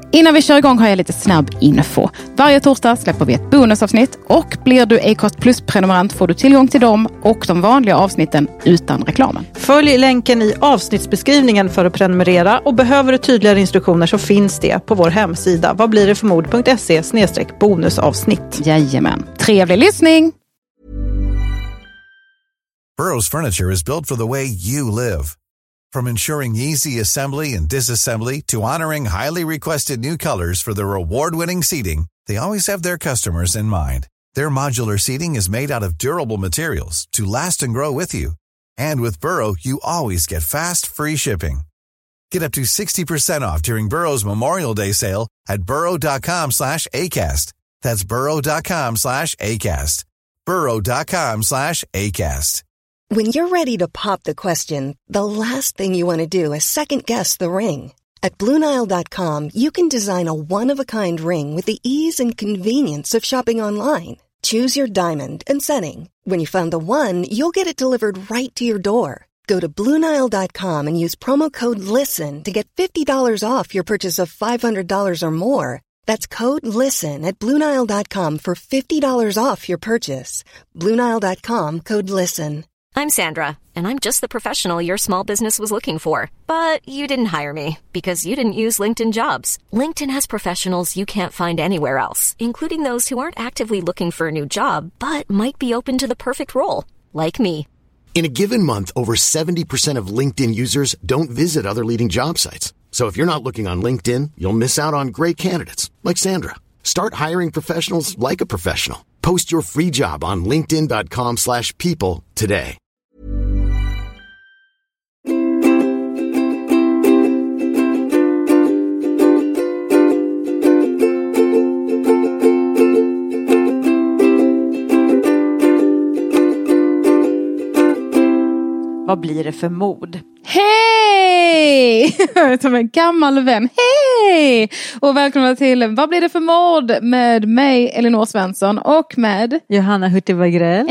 Innan vi kör igång har jag lite snabb info. Varje torsdag släpper vi ett bonusavsnitt och blir du Acast Plus-prenumerant får du tillgång till dem och de vanliga avsnitten utan reklamen. Följ länken i avsnittsbeskrivningen för att prenumerera och behöver du tydligare instruktioner så finns det på vår hemsida vadblirdetformod.se/bonusavsnitt. Jajamän. Trevlig lyssning! Burrow's furniture is built for the way you live. From ensuring easy assembly and disassembly to honoring highly requested new colors for their award-winning seating, they always have their customers in mind. Their modular seating is made out of durable materials to last and grow with you. And with Burrow, you always get fast, free shipping. Get up to 60% off during Burrow's Memorial Day sale at burrow.com/ACAST. That's burrow.com/ACAST. burrow.com/ACAST. When you're ready to pop the question, the last thing you want to do is second-guess the ring. At BlueNile.com, you can design a one-of-a-kind ring with the ease and convenience of shopping online. Choose your diamond and setting. When you find the one, you'll get it delivered right to your door. Go to BlueNile.com and use promo code LISTEN to get $50 off your purchase of $500 or more. That's code LISTEN at BlueNile.com for $50 off your purchase. BlueNile.com, code LISTEN. I'm Sandra, and I'm just the professional your small business was looking for. But you didn't hire me because you didn't use LinkedIn Jobs. LinkedIn has professionals you can't find anywhere else, including those who aren't actively looking for a new job, but might be open to the perfect role, like me. In a given month, over 70% of LinkedIn users don't visit other leading job sites. So if you're not looking on LinkedIn, you'll miss out on great candidates, like Sandra. Start hiring professionals like a professional. Post your free job on linkedin.com/people today. Vad blir det för mod? Hej! Som en gammal vän. Hej! Och välkomna till Vad blir det för mord? Med mig, Elinor Svensson, och med Johanna Hurtig-Wagrell.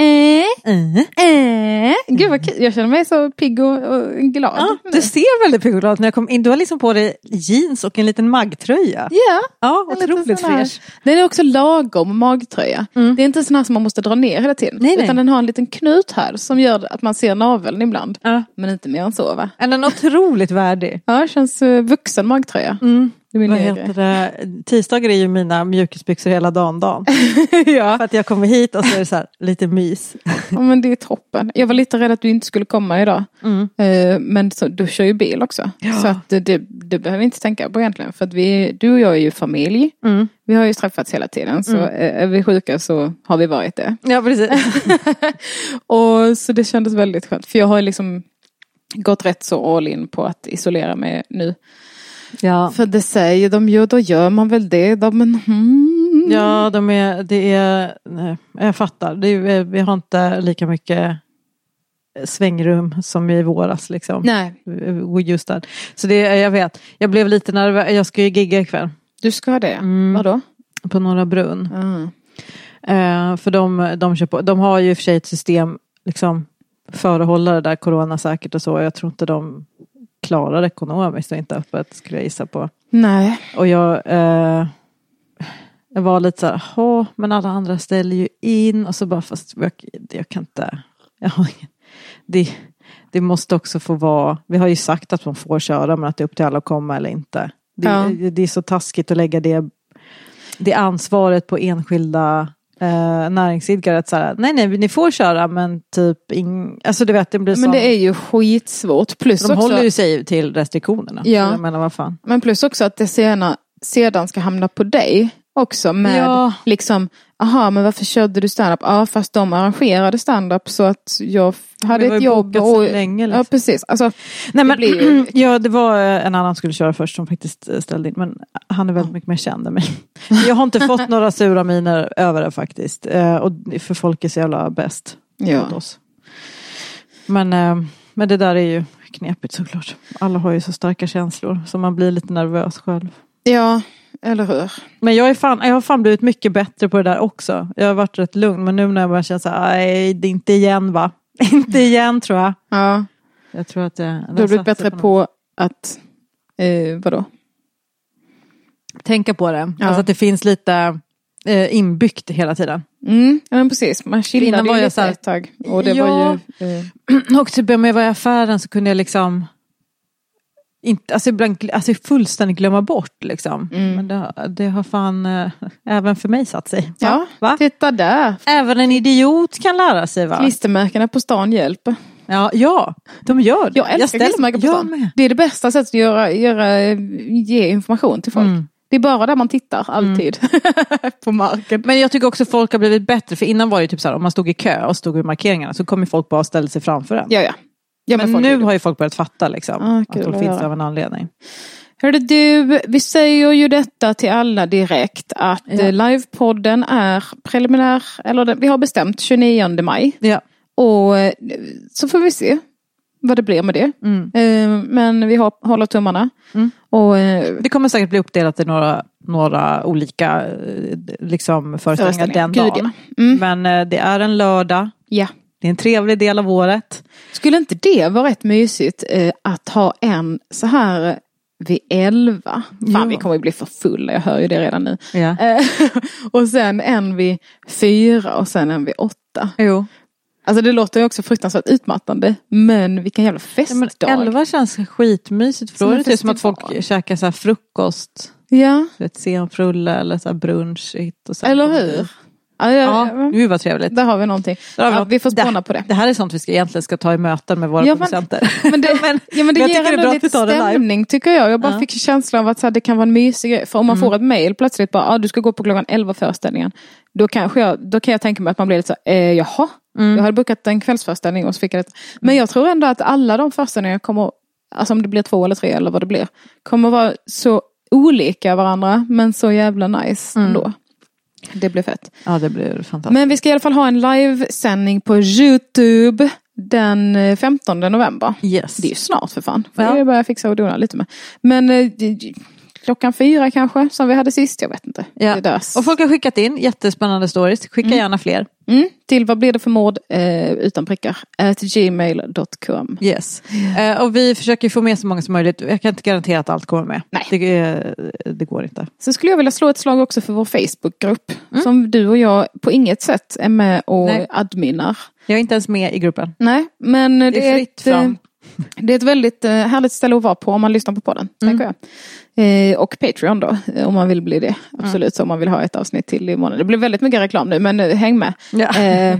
Gud vad kul. Jag känner mig så pigg och glad. Ja, du ser väldigt pigg och glad när jag kom in. Du har liksom på dig jeans och en liten magtröja. Ja, otroligt fräsch. Den är också lagom magtröja. Det är inte sån här som man måste dra ner hela tiden. Nej. Utan den har en liten knut här som gör att man ser naveln ibland. Ja. Men inte mer än så, va? Den är otroligt värdig. Ja, det känns vuxen magtröja. Vad heter det? Tisdagar är ju mina mjukisbyxor hela dagen. Ja. För att jag kommer hit och så är det så här, lite mys. Ja, men det är toppen. Jag var lite rädd att du inte skulle komma idag. Men så, du kör ju bil också. Ja. Så att det behöver vi inte tänka på egentligen. För att du och jag är ju familj. Vi har ju träffats hela tiden. Så är vi sjuka så har vi varit det. Ja, precis. Och så det kändes väldigt skönt. För jag har liksom gått rätt så all in på att isolera mig nu. Ja. För det säger de ju, då gör man väl det. Ja, jag fattar. Vi har inte lika mycket svängrum som i våras liksom. Nej. Just det. Så jag vet. Jag blev lite nervös. Jag ska ju gigga ikväll. Du ska det? Vadå? På Norra Brunn. För de kör på. De har ju i och för sig ett system liksom för att hålla det där corona säkert och så. Jag tror inte de klarar ekonomiskt och inte öppet, skulle jag gissa på. Nej. Och jag var lite så här, men alla andra ställer ju in och så bara, fast jag kan inte. Det måste också få vara, vi har ju sagt att man får köra, men att det är upp till alla att komma eller inte. Det är så taskigt att lägga det ansvaret på enskilda näringsidkare att säga, nej ni får köra, men typ alltså du vet, det blir men det är ju skitsvårt. Plus de också, håller ju sig till restriktionerna. Ja. Jag menar, vad fan. Men plus också att det sedan ska hamna på dig också med liksom, men varför körde du stand-up? Ja, fast de arrangerade stand-up så att jag hade ett jobb och länge, liksom. Ja, precis. Alltså, nej, men det var en annan som skulle köra först som faktiskt ställde in, men han är väldigt mycket mer känd än mig. Jag har inte fått några sura miner över det faktiskt. Och för folk är så jävla bäst åt oss. Men det där är ju knepigt såklart. Alla har ju så starka känslor så man blir lite nervös själv. Ja. Eller hur? Men jag har fan blivit mycket bättre på det där också. Jag har varit rätt lugn. Men nu när jag börjar känna så här, nej, det är inte igen, va? Inte igen, tror jag. Ja. Jag tror att du har blivit bättre på att vadå? tänka på det. Alltså att det finns lite inbyggt hela tiden. Ja men precis, man chillade ju lite ett tag. Och det var ju... Och typ om jag var i affären så kunde jag liksom inte, ibland fullständigt glömma bort liksom. Men det har fan även för mig satt sig. Va? Titta där. Även en idiot kan lära sig, va? Klistermärkena på stan hjälper. Ja, de gör det. Jag älskar klistermärken på stan. Det är det bästa sättet att ge information till folk. Det är bara där man tittar alltid på marken. Men jag tycker också folk har blivit bättre. För innan var det typ så här, om man stod i kö och stod vid markeringarna så kom ju folk bara och ställde sig framför en. Ja, men nu har ju folk börjat fatta liksom, att det finns av en anledning. Hörde du, vi säger ju detta till alla direkt att livepodden är preliminär, eller vi har bestämt 29 maj. Ja. Och så får vi se vad det blir med det. Men vi håller tummarna. Och, det kommer säkert bli uppdelat i några olika liksom, föreställningar den dagen. Men det är en lördag. Ja. Det är en trevlig del av året. Skulle inte det vara rätt mysigt att ha en så här vid 11? Fan, vi kommer ju bli för fulla, jag hör ju det redan nu. Ja. Och sen en vid 4 och sen en vid 8. Jo. Alltså det låter ju också fruktansvärt utmattande. Men vilken jävla festdag. Ja, men 11 känns skitmysigt. För då är det som att folk käkar så här frukost. Ja. Senfrulle eller så här brunch. Och så eller hur? Det var trevligt. Där har vi någonting. Vi får spåna på det. Det här är sånt vi egentligen ska ta i möten med våra producenter. Men det ger ändå lite stämning tycker jag. Jag bara fick känslan av att så här, det kan vara en mysig grej. För om man får ett mejl plötsligt bara, du ska gå på klockan 11 föreställningen. Då kan jag tänka mig att man blir lite så jaha. Jag hade bokat en kvällsföreställning och så fick jag det. Men jag tror ändå att alla de föreställningarna kommer, alltså om det blir 2 eller 3 eller vad det blir, kommer vara så olika varandra men så jävla nice ändå. Det blir fett. Ja, det blir fantastiskt. Men vi ska i alla fall ha en livesändning på YouTube den 15 november. Yes. Det är ju snart för fan. Får jag börja fixa och dona lite med. Men klockan 4 kanske, som vi hade sist, jag vet inte. Ja. Och folk har skickat in jättespännande stories. Skicka gärna fler. Till vad blir det för mord utan prickar @gmail.com. Yes. Och vi försöker få med så många som möjligt. Jag kan inte garantera att allt kommer med. Nej. Det går inte. Så skulle jag vilja slå ett slag också för vår Facebookgrupp. Som du och jag på inget sätt är med och adminar. Jag är inte ens med i gruppen. Nej, men det är fritt fram. Det är ett väldigt härligt ställe att vara på om man lyssnar på podden, tänker jag. Och Patreon då, om man vill bli det. Absolut, så om man vill ha ett avsnitt till i månaden. Det blir väldigt mycket reklam nu, men häng med. Ja.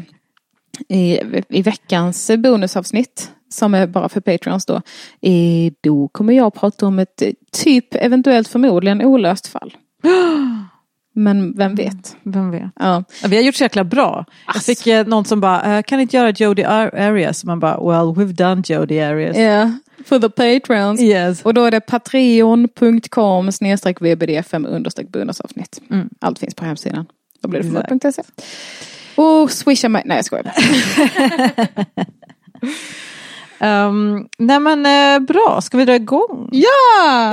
I veckans bonusavsnitt, som är bara för Patreons då kommer jag prata om ett eventuellt förmodligen olöst fall. Men vem vet? Vem vet? Ja. Vi har gjort så jäkla bra. Jag fick någon som bara, kan inte göra Jodi Arias? Man bara, well, we've done Jodi Arias. Yeah, for the Patreons. Yes. Och då är det patreon.com/vbdfm_bonusavsnitt. Allt finns på hemsidan. Då blir det för.se. Och swisha mig. Nej, jag skojar. Nej men bra, ska vi dra igång? Ja!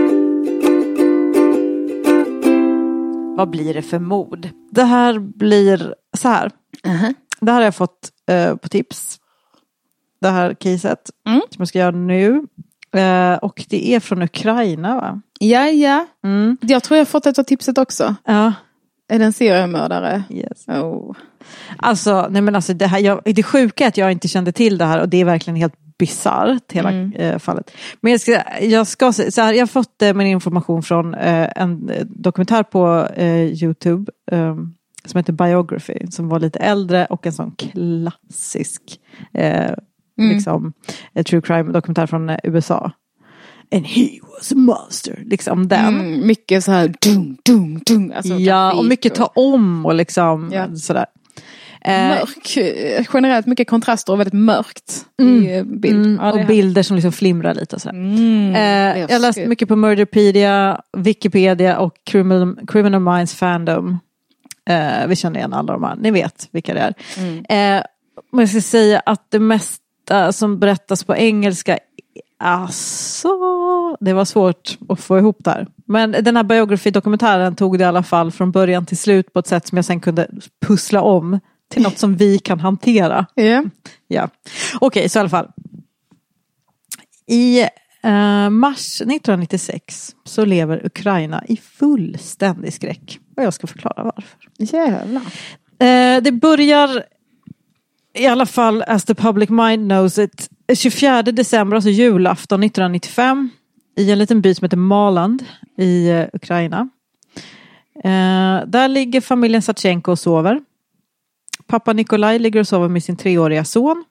Vad blir det för mod? Det här blir så här. Det här har jag fått på tips. Det här caset som jag ska göra nu. Och det är från Ukraina, va? Ja. Jag tror jag har fått ett av tipset också. Ja. Är det en seriemördare? Yes. Oh. Alltså, nej men alltså det sjuka är att jag inte kände till det här och det är verkligen helt bisarrt hela fallet. Men jag ska så här, jag har fått min information från en dokumentär på YouTube som heter Biography, som var lite äldre och en sån klassisk liksom true crime dokumentär från USA. And he was a monster. Liksom den. Mycket så här dung. Alltså, ja, och mycket ta om och liksom sådär. Mörk. Generellt mycket kontraster och väldigt mörkt i bild. Ja, och bilder som liksom flimrar lite och sådär. Jag har läst mycket på Murderpedia, Wikipedia och Criminal Minds Fandom. Vi känner igen alla de här. Ni vet vilka det är. Men jag ska säga att det mesta som berättas på engelska, alltså, det var svårt att få ihop där. Men den här Biography-dokumentären tog det i alla fall från början till slut på ett sätt som jag sen kunde pussla om till något som vi kan hantera. Yeah. Ja. Okej, så i alla fall. I Mars 1996 så lever Ukraina i fullständig skräck. Och jag ska förklara varför. Jävlar. Det börjar i alla fall, as the public mind knows it, 24 december, alltså julafton 1995, i en liten by som heter Maland i Ukraina. Där ligger familjen Satchenko och sover. Pappa Nikolaj ligger och sover med sin 3-åriga son.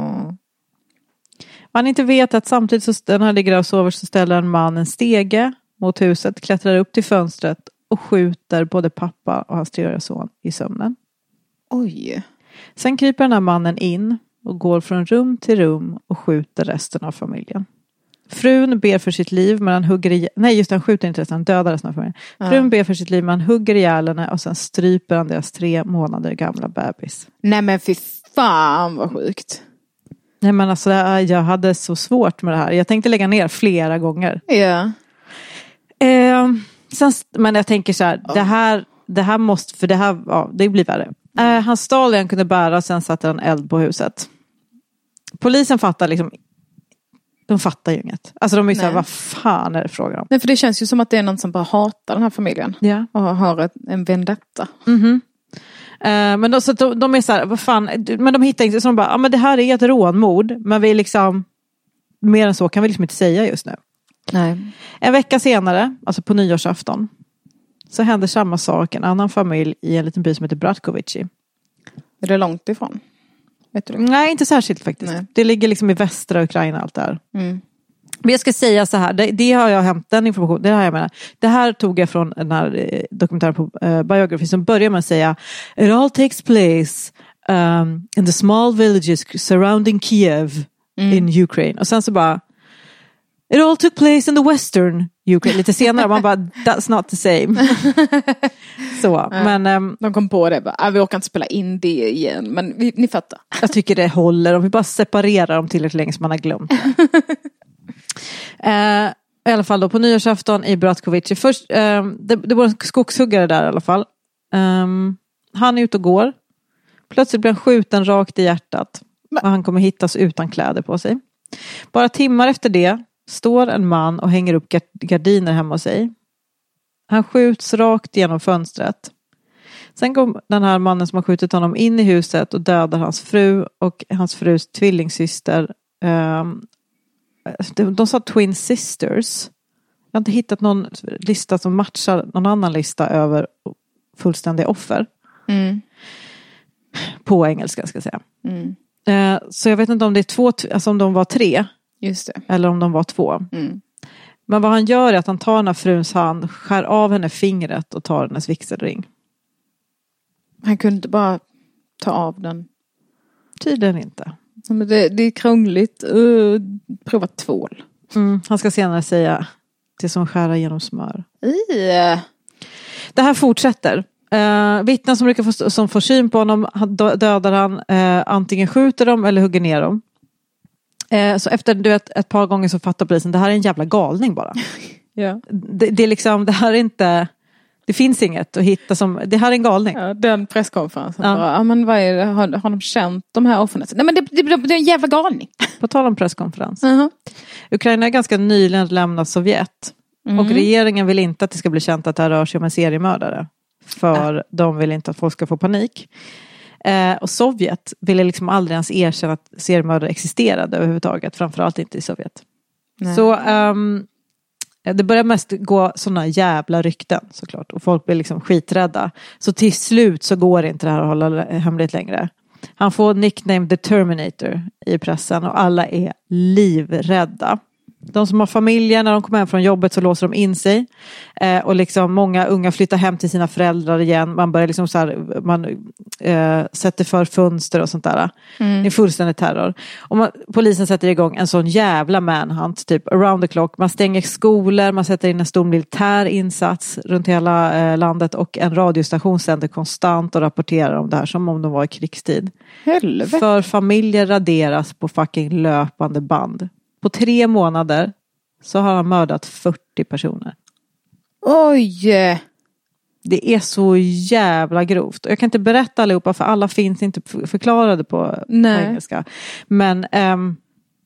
Man inte vet att samtidigt som den här ligger och sover så ställer en man en stege mot huset, klättrar upp till fönstret och skjuter både pappa och hans 3-åriga son i sömnen. Oj. Sen kryper den här mannen in och går från rum till rum och skjuter resten av familjen. Frun ber för sitt liv men han hugger han skjuter inte resten, han dödar resten av familjen. Frun ber för sitt liv men han hugger ihjäl henne och sen stryper han deras 3 månader gamla bebis. Nej men fy fan vad sjukt. Nej men alltså jag hade så svårt med det här. Jag tänkte lägga ner flera gånger. Ja. Men jag tänker så här, det här måste, för det här, ja, det blir värre. Han stal det han kunde bära, sen satte han eld på huset. Polisen fattar liksom, de fattar ju inget. Alltså de är ju såhär, vad fan är det frågan om? Nej, för det känns ju som att det är någon som bara hatar den här familjen. Ja. Och har en vendetta. Mhm. Men då, så de är så här, vad fan, men de hittar inte, så de bara, ja men det här är ett rånmord, men vi liksom, mer än så kan vi liksom inte säga just nu. Nej. En vecka senare, alltså på nyårsafton, så händer samma sak en annan familj i en liten by som heter Bratkovici. Är det långt ifrån? Vet du det? Nej, inte särskilt faktiskt. Nej. Det ligger liksom i västra Ukraina allt där. Mm. Men jag ska säga så här, det har jag hämtat den information, det här jag menar. Det här tog jag från den här dokumentären på Biography som börjar med att säga it all takes place in the small villages surrounding Kiev in Ukraine. Och sen så bara it all took place in the western Ukraine. Lite senare man bara that's not the same. Så, men de kom på det bara, vi orkar inte spela in det igen, men ni fattar. Jag tycker det håller om vi bara separerar dem tillräckligt länge så man har glömt det. I alla fall då på nyårsafton i Bratkovici. Först, det var en skogshuggare där i alla fall. Han är ute och går. Plötsligt blir han skjuten rakt i hjärtat. Och han kommer hittas utan kläder på sig. Bara timmar efter det står en man och hänger upp gardiner hemma hos sig. Han skjuts rakt genom fönstret. Sen går den här mannen som har skjutit honom in i huset och dödar hans fru och hans frus tvillingsyster. De sa twin sisters. Jag har inte hittat någon lista som matchar någon annan lista över fullständiga offer. På engelska ska jag säga. Så jag vet inte om det är 2, alltså om de var 3. Just det. Eller om de var 2. Men vad han gör är att han tar den här fruns hand, skär av henne fingret och tar hennes vigselring. Han kunde inte bara ta av den. Tydligen inte. Men det är krångligt. Prova tvål. Han ska senare säga det som skära genom smör. Det här fortsätter. Vittnen som får syn på honom dödar han. Antingen skjuter dem eller hugger ner dem. Så efter ett par gånger så fattar polisen det här är en jävla galning bara. Ja. Det är liksom, det här är inte, det finns inget att hitta som, det här är en galning. Ja, den presskonferensen. Ja. Men vad är det? Har de känt de här offren? Nej men det är en jävla galning. På tal om presskonferens. Ukraina är ganska nyligen lämnat Sovjet. Och regeringen vill inte att det ska bli känt att det här rör sig om en seriemördare. För de vill inte att folk ska få panik. Och Sovjet ville liksom aldrig ens erkänna att seriemördare existerade överhuvudtaget. Framförallt inte i Sovjet. Nej. Så det börjar mest gå sådana jävla rykten såklart. Och folk blir liksom skiträdda. Så till slut så går inte det här att hålla hemligt längre. Han får nickname The Terminator i pressen. Och alla är livrädda. De som har familjer, när de kommer hem från jobbet så låser de in sig. Och liksom många unga flyttar hem till sina föräldrar igen. Man börjar liksom så här, man sätter för fönster och sånt där. Det är fullständig terror. Och polisen sätter igång en sån jävla manhunt, typ around the clock. Man stänger skolor, man sätter in en stor militär insats runt hela landet. Och en radiostation sänder konstant och rapporterar om det här som om de var i krigstid. Helvete. För familjer raderas på fucking löpande band. På 3 månader så har han mördat 40 personer. Oj! Det är så jävla grovt. Och jag kan inte berätta allihopa för alla finns inte förklarade på engelska. Men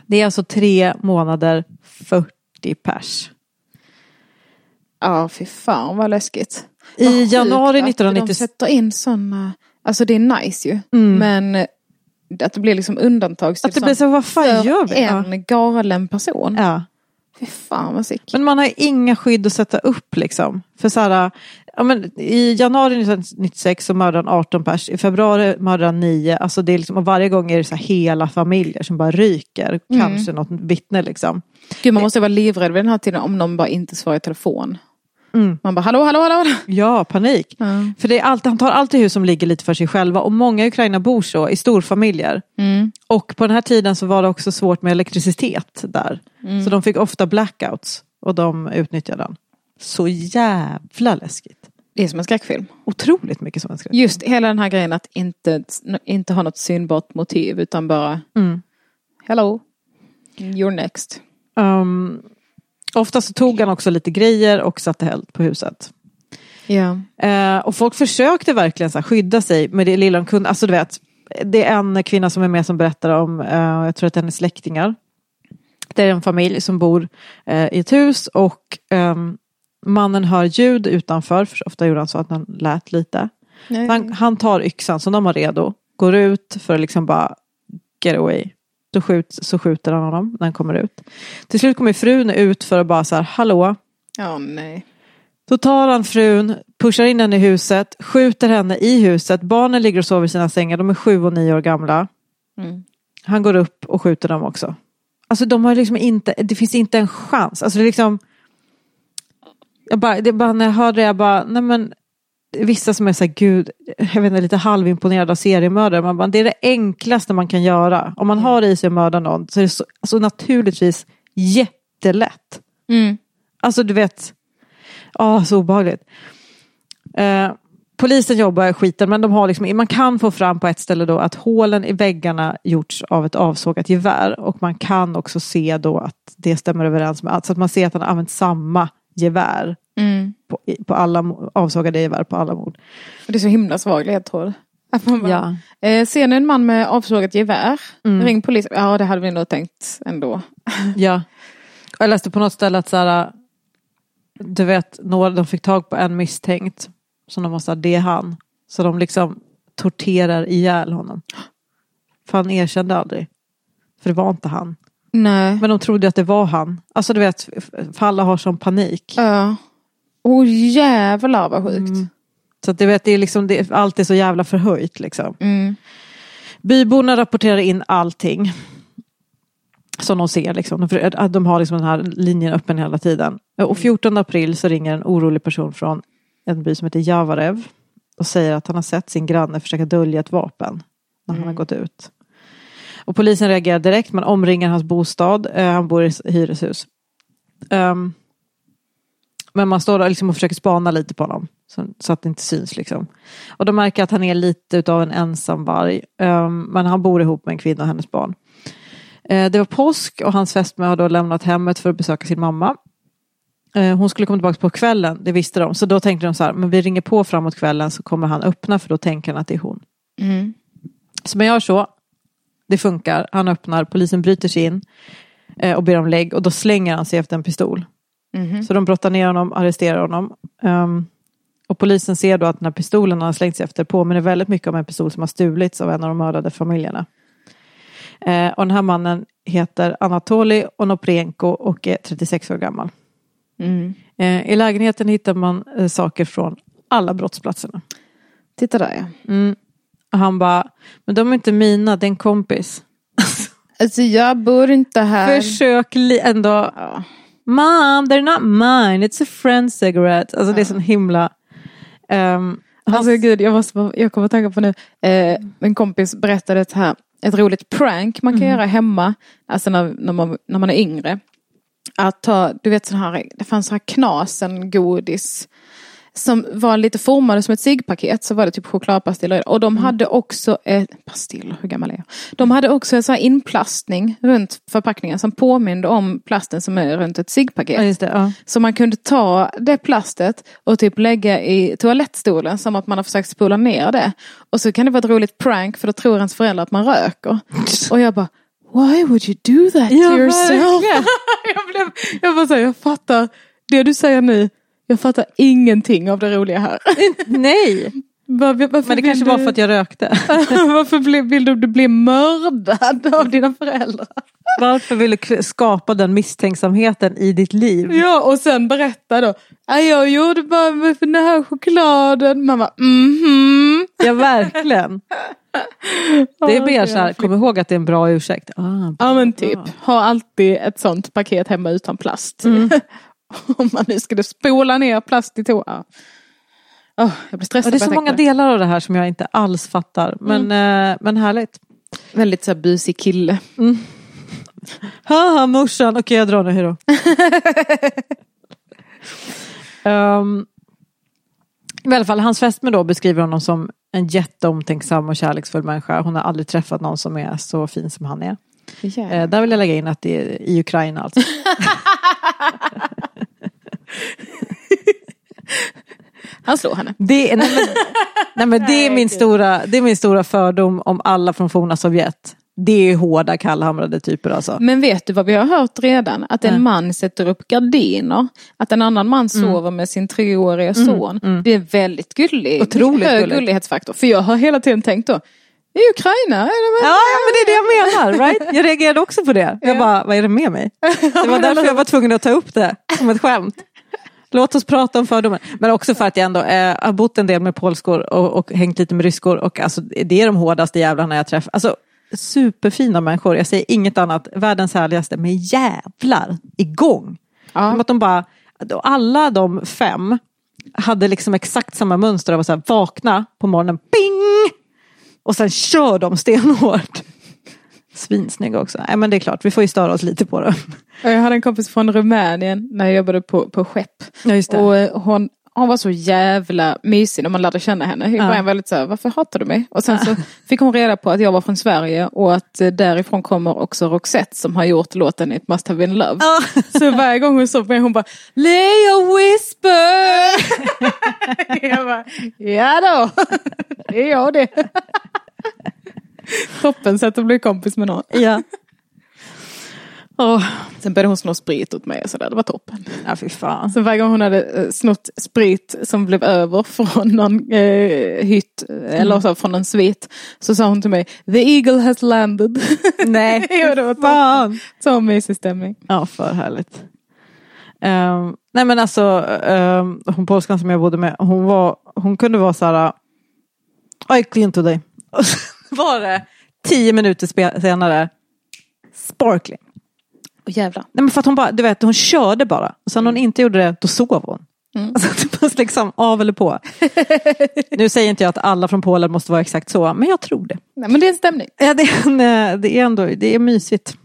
Det är alltså 3 månader 40 pers. Ja, fy fan vad läskigt. I januari 1990... De sätter in sådana... Alltså det är nice ju. Men att det blir liksom undantag. Att det blir så, vad fan gör vi? En galen person. Ja. Fy fan vad sick. Men man har inga skydd att sätta upp liksom. För så här, ja, men i januari 1996 så mördade han 18 pers. I februari mördade han 9. Alltså det är liksom, och varje gång är det så här hela familjer som bara ryker. Kanske något vittne liksom. Gud, man måste vara livrädd vid den här tiden om någon bara inte svarar i telefon. Man bara hallå. Ja, panik. För det är alltid, han tar alltid hus som ligger lite för sig själva. Och många i Ukraina bor så i storfamiljer. Och på den här tiden så var det också svårt med elektricitet där. Så de fick ofta blackouts. Och de utnyttjade den. Så jävla läskigt. Det är som en skräckfilm. Otroligt mycket som en skräckfilm. Just hela den här grejen att inte ha något synbart motiv. Utan bara hello, you're next. Ofta så tog han också lite grejer och satte eld på huset. Ja. Och folk försökte verkligen så här skydda sig med det lilla de kunde. Alltså du vet, det är en kvinna som är med som berättar om, jag tror att hennes släktingar. Det är en familj som bor i ett hus och mannen hör ljud utanför. För ofta gjorde han så att han lät lite. Han tar yxan som de var redo. Går ut för att liksom bara get away. Så skjuter han honom när han kommer ut. Till slut kommer frun ut för att bara så här, hallå. Nej. Då tar han frun, pushar in henne i huset, skjuter henne i huset. Barnen ligger och sover i sina sängar, de är 7 och 9 år gamla. Han går upp och skjuter dem också. Alltså de har liksom inte, det finns inte en chans. Alltså det är liksom, när jag hörde det, jag bara, nej men, vissa som är så här, gud, jag vet inte, lite halvimponerad av seriemördare. Man bara, det är det enklaste man kan göra. Om man har i sig att mörda någon så är det så, alltså naturligtvis jättelätt. Alltså du vet, så obehagligt. Polisen jobbar skiten, men de har liksom, man kan få fram på ett ställe då att hålen i väggarna gjorts av ett avsågat gevär. Och man kan också se då att det stämmer överens med allt. Så att man ser att han har använt samma gevär. På alla avsågade gevär på alla mord. Det är så himla svag ledtråd. Ser ni en man med avsågat gevär? Ring polisen. Ja, det hade vi nog tänkt ändå. Ja. Jag läste på något ställe att så här, du vet, de fick tag på en misstänkt som de måste ha, det är han. Så de liksom torterar ihjäl honom. För han erkände aldrig. För det var inte han. Nej. Men de trodde att det var han. Alltså du vet, för alla har sån panik. Ja. Jävlar vad sjukt. Så att du vet, det är liksom, allt är så jävla förhöjt liksom. Byborna rapporterar in allting som de ser liksom. De har liksom den här linjen öppen hela tiden. Och 14 april så ringer en orolig person från en by som heter Javarev och säger att han har sett sin granne försöka dölja ett vapen när han har gått ut. Och polisen reagerar direkt. Man omringar hans bostad. Han bor i hyreshus. Men man står där liksom och försöker spana lite på honom. Så att det inte syns liksom. Och de märker att han är lite utav en ensam varg. Men han bor ihop med en kvinna och hennes barn. Det var påsk och hans fästmö har då lämnat hemmet för att besöka sin mamma. Hon skulle komma tillbaka på kvällen, det visste de. Så då tänkte de så här, men vi ringer på framåt kvällen så kommer han öppna för då tänker han att det är hon. Så man gör så. Det funkar, han öppnar, polisen bryter sig in och ber om lägg och då slänger han sig efter en pistol. Så de brottar ner honom, arresterar honom. Och polisen ser då att den här pistolen han har slängt sig efter påminner väldigt mycket om en pistol som har stulits av en av de mördade familjerna. Och den här mannen heter Anatoli Onoprienko och är 36 år gammal. I lägenheten hittar man saker från alla brottsplatserna. Titta där, ja. Och han bara, men de är inte mina, det är en kompis. Alltså jag bor inte här. Försök ändå. Mom, they're not mine, it's a friend's cigarette. Alltså det är sån himla alltså gud, jag kommer att tänka på nu. En kompis berättade ett roligt prank man kan göra hemma. Alltså när man är yngre. Att ta, du vet sån här, det fanns så här knasen godis som var lite formade som ett ciggpaket, så var det typ chokladpastiller och de hade också pastiller, hur gammal är jag? De hade också en sån här inplastning runt förpackningen som påminner om plasten som är runt ett ciggpaket. Ja, just det, ja. Så man kunde ta det plastet och typ lägga i toalettstolen som att man har försökt spola ner det. Och så kan det vara ett roligt prank för då tror ens föräldrar att man röker. Och jag bara, why would you do that to yourself? Jag fattar det du säger nu. Jag fattar ingenting av det roliga här. Nej. Varför men det kanske var för att jag rökte. Varför vill du bli mördad av dina föräldrar? Varför vill du skapa den misstänksamheten i ditt liv? Ja, och sen berätta då. Jag gjorde bara för den här chokladen. Man bara, Ja, verkligen. Det är mer så här, kom ihåg att det är en bra ursäkt. Ja, men typ. Ha alltid ett sånt paket hemma utan plast. Om man nu skulle spola ner plast i toa. Jag blir stressad. Och det är så många delar av det här som jag inte alls fattar. Men härligt. Väldigt så här busig kille. Haha, morsan. Okej, jag drar nu, hejdå. I alla fall, hans fästmö då beskriver honom som en jätteomtänksam och kärleksfull människa. Hon har aldrig träffat någon som är så fin som han är. Där vill jag lägga in att det är i Ukraina alltså. Han slår henne. Det är min stora fördom om alla från forna Sovjet. Det är hårda kallhamrade typer alltså. Men vet du vad vi har hört redan? Att en man sätter upp gardiner. Att en annan man sover med sin 3-åriga son. Det är väldigt gulligt. Otroligt hög gullighetsfaktor. För jag har hela tiden tänkt då, i Ukraina är det ja, men det är det jag menar, right? Jag reagerade också på det. Jag bara, vad är det med mig? Det var därför jag var tvungen att ta upp det som ett skämt. Låt oss prata om fördomar. Men också för att jag ändå har bott en del med polskor och hängt lite med ryskor. Och alltså, det är de hårdaste jävlarna jag träffar. Alltså, superfina människor. Jag säger inget annat. Världens härligaste. Men jävlar igång. Ja. Som att de bara, alla de 5 hade liksom exakt samma mönster av att så här, vakna på morgonen. Ping! Och sen kör de stenhårt. Svinsnygg också. Nej, men det är klart, vi får ju störa oss lite på det. Jag hade en kompis från Rumänien när jag jobbade på skepp. Ja, just det. Och hon var så jävla mysig när man lärde känna henne. Jag var väldigt så här, varför hatar du mig? Och sen så fick hon reda på att jag var från Sverige och att därifrån kommer också Roxette som har gjort låten It Must Have Been Love. Så varje gång hon såg mig hon bara, Leo Whisper! Jag bara, ja då, det är jag det. Toppen sätt att bli kompis med någon. Ja. Sen började hon snå sprit åt mig och sådär. Det var toppen. Ja, fy fan. Så varje gång hon hade snott sprit som blev över från någon hytt eller så, från en svit, så sa hon till mig, the eagle has landed. Nej, jo, det var toppen. Så mysig stämning. Ja, för härligt. Nej men alltså hon polskan som jag bodde med, hon kunde vara så här, I clean today. Och så var det 10 minuter senare sparkling. Jävlar. Nej, men för att hon bara, du vet, hon körde bara. Och sen när hon inte gjorde det, då sov hon. Alltså det var liksom av eller på. Nu säger inte jag att alla från Polen måste vara exakt så, men jag tror det. Nej, men det är en stämning. Ja, det är mysigt.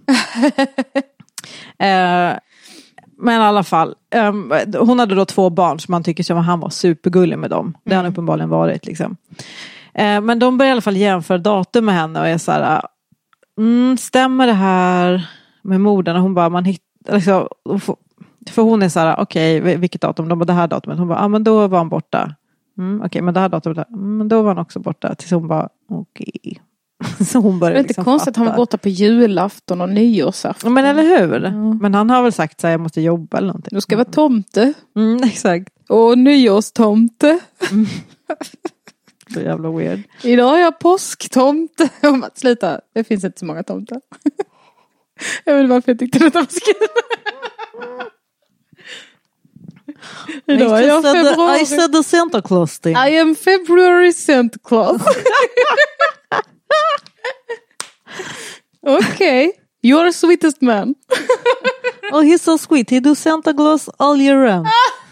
Men i alla fall, hon hade då 2 barn som man tycker som han var supergullig med dem. Det har han uppenbarligen varit liksom. Men de börjar i alla fall jämföra datum med henne och är så här, stämmer det här med morden? Och hon bara, man hittar liksom, för hon är så här, okej, vilket datum? De bara, det här datumet. Hon bara, men då var han borta. Okej, men det här datumet, men då var han också borta. Tills hon bara, okej. Så hon började. Det är inte liksom konstigt att han var borta på julafton och nyårsafton. Men eller hur? Men han har väl sagt så här, jag måste jobba eller någonting. Du ska vara tomte. Exakt. Och nyårstomte. Så jävla weird. Idag är jag påsktomte. Sluta, det finns inte så många tomter. Jag vet varför jag tyckte det var skil. Idag är jag februari. I said the Santa Claus thing. I am February Santa Claus. Okay. You're the sweetest man. Oh, he's so sweet. He do Santa Claus all year round.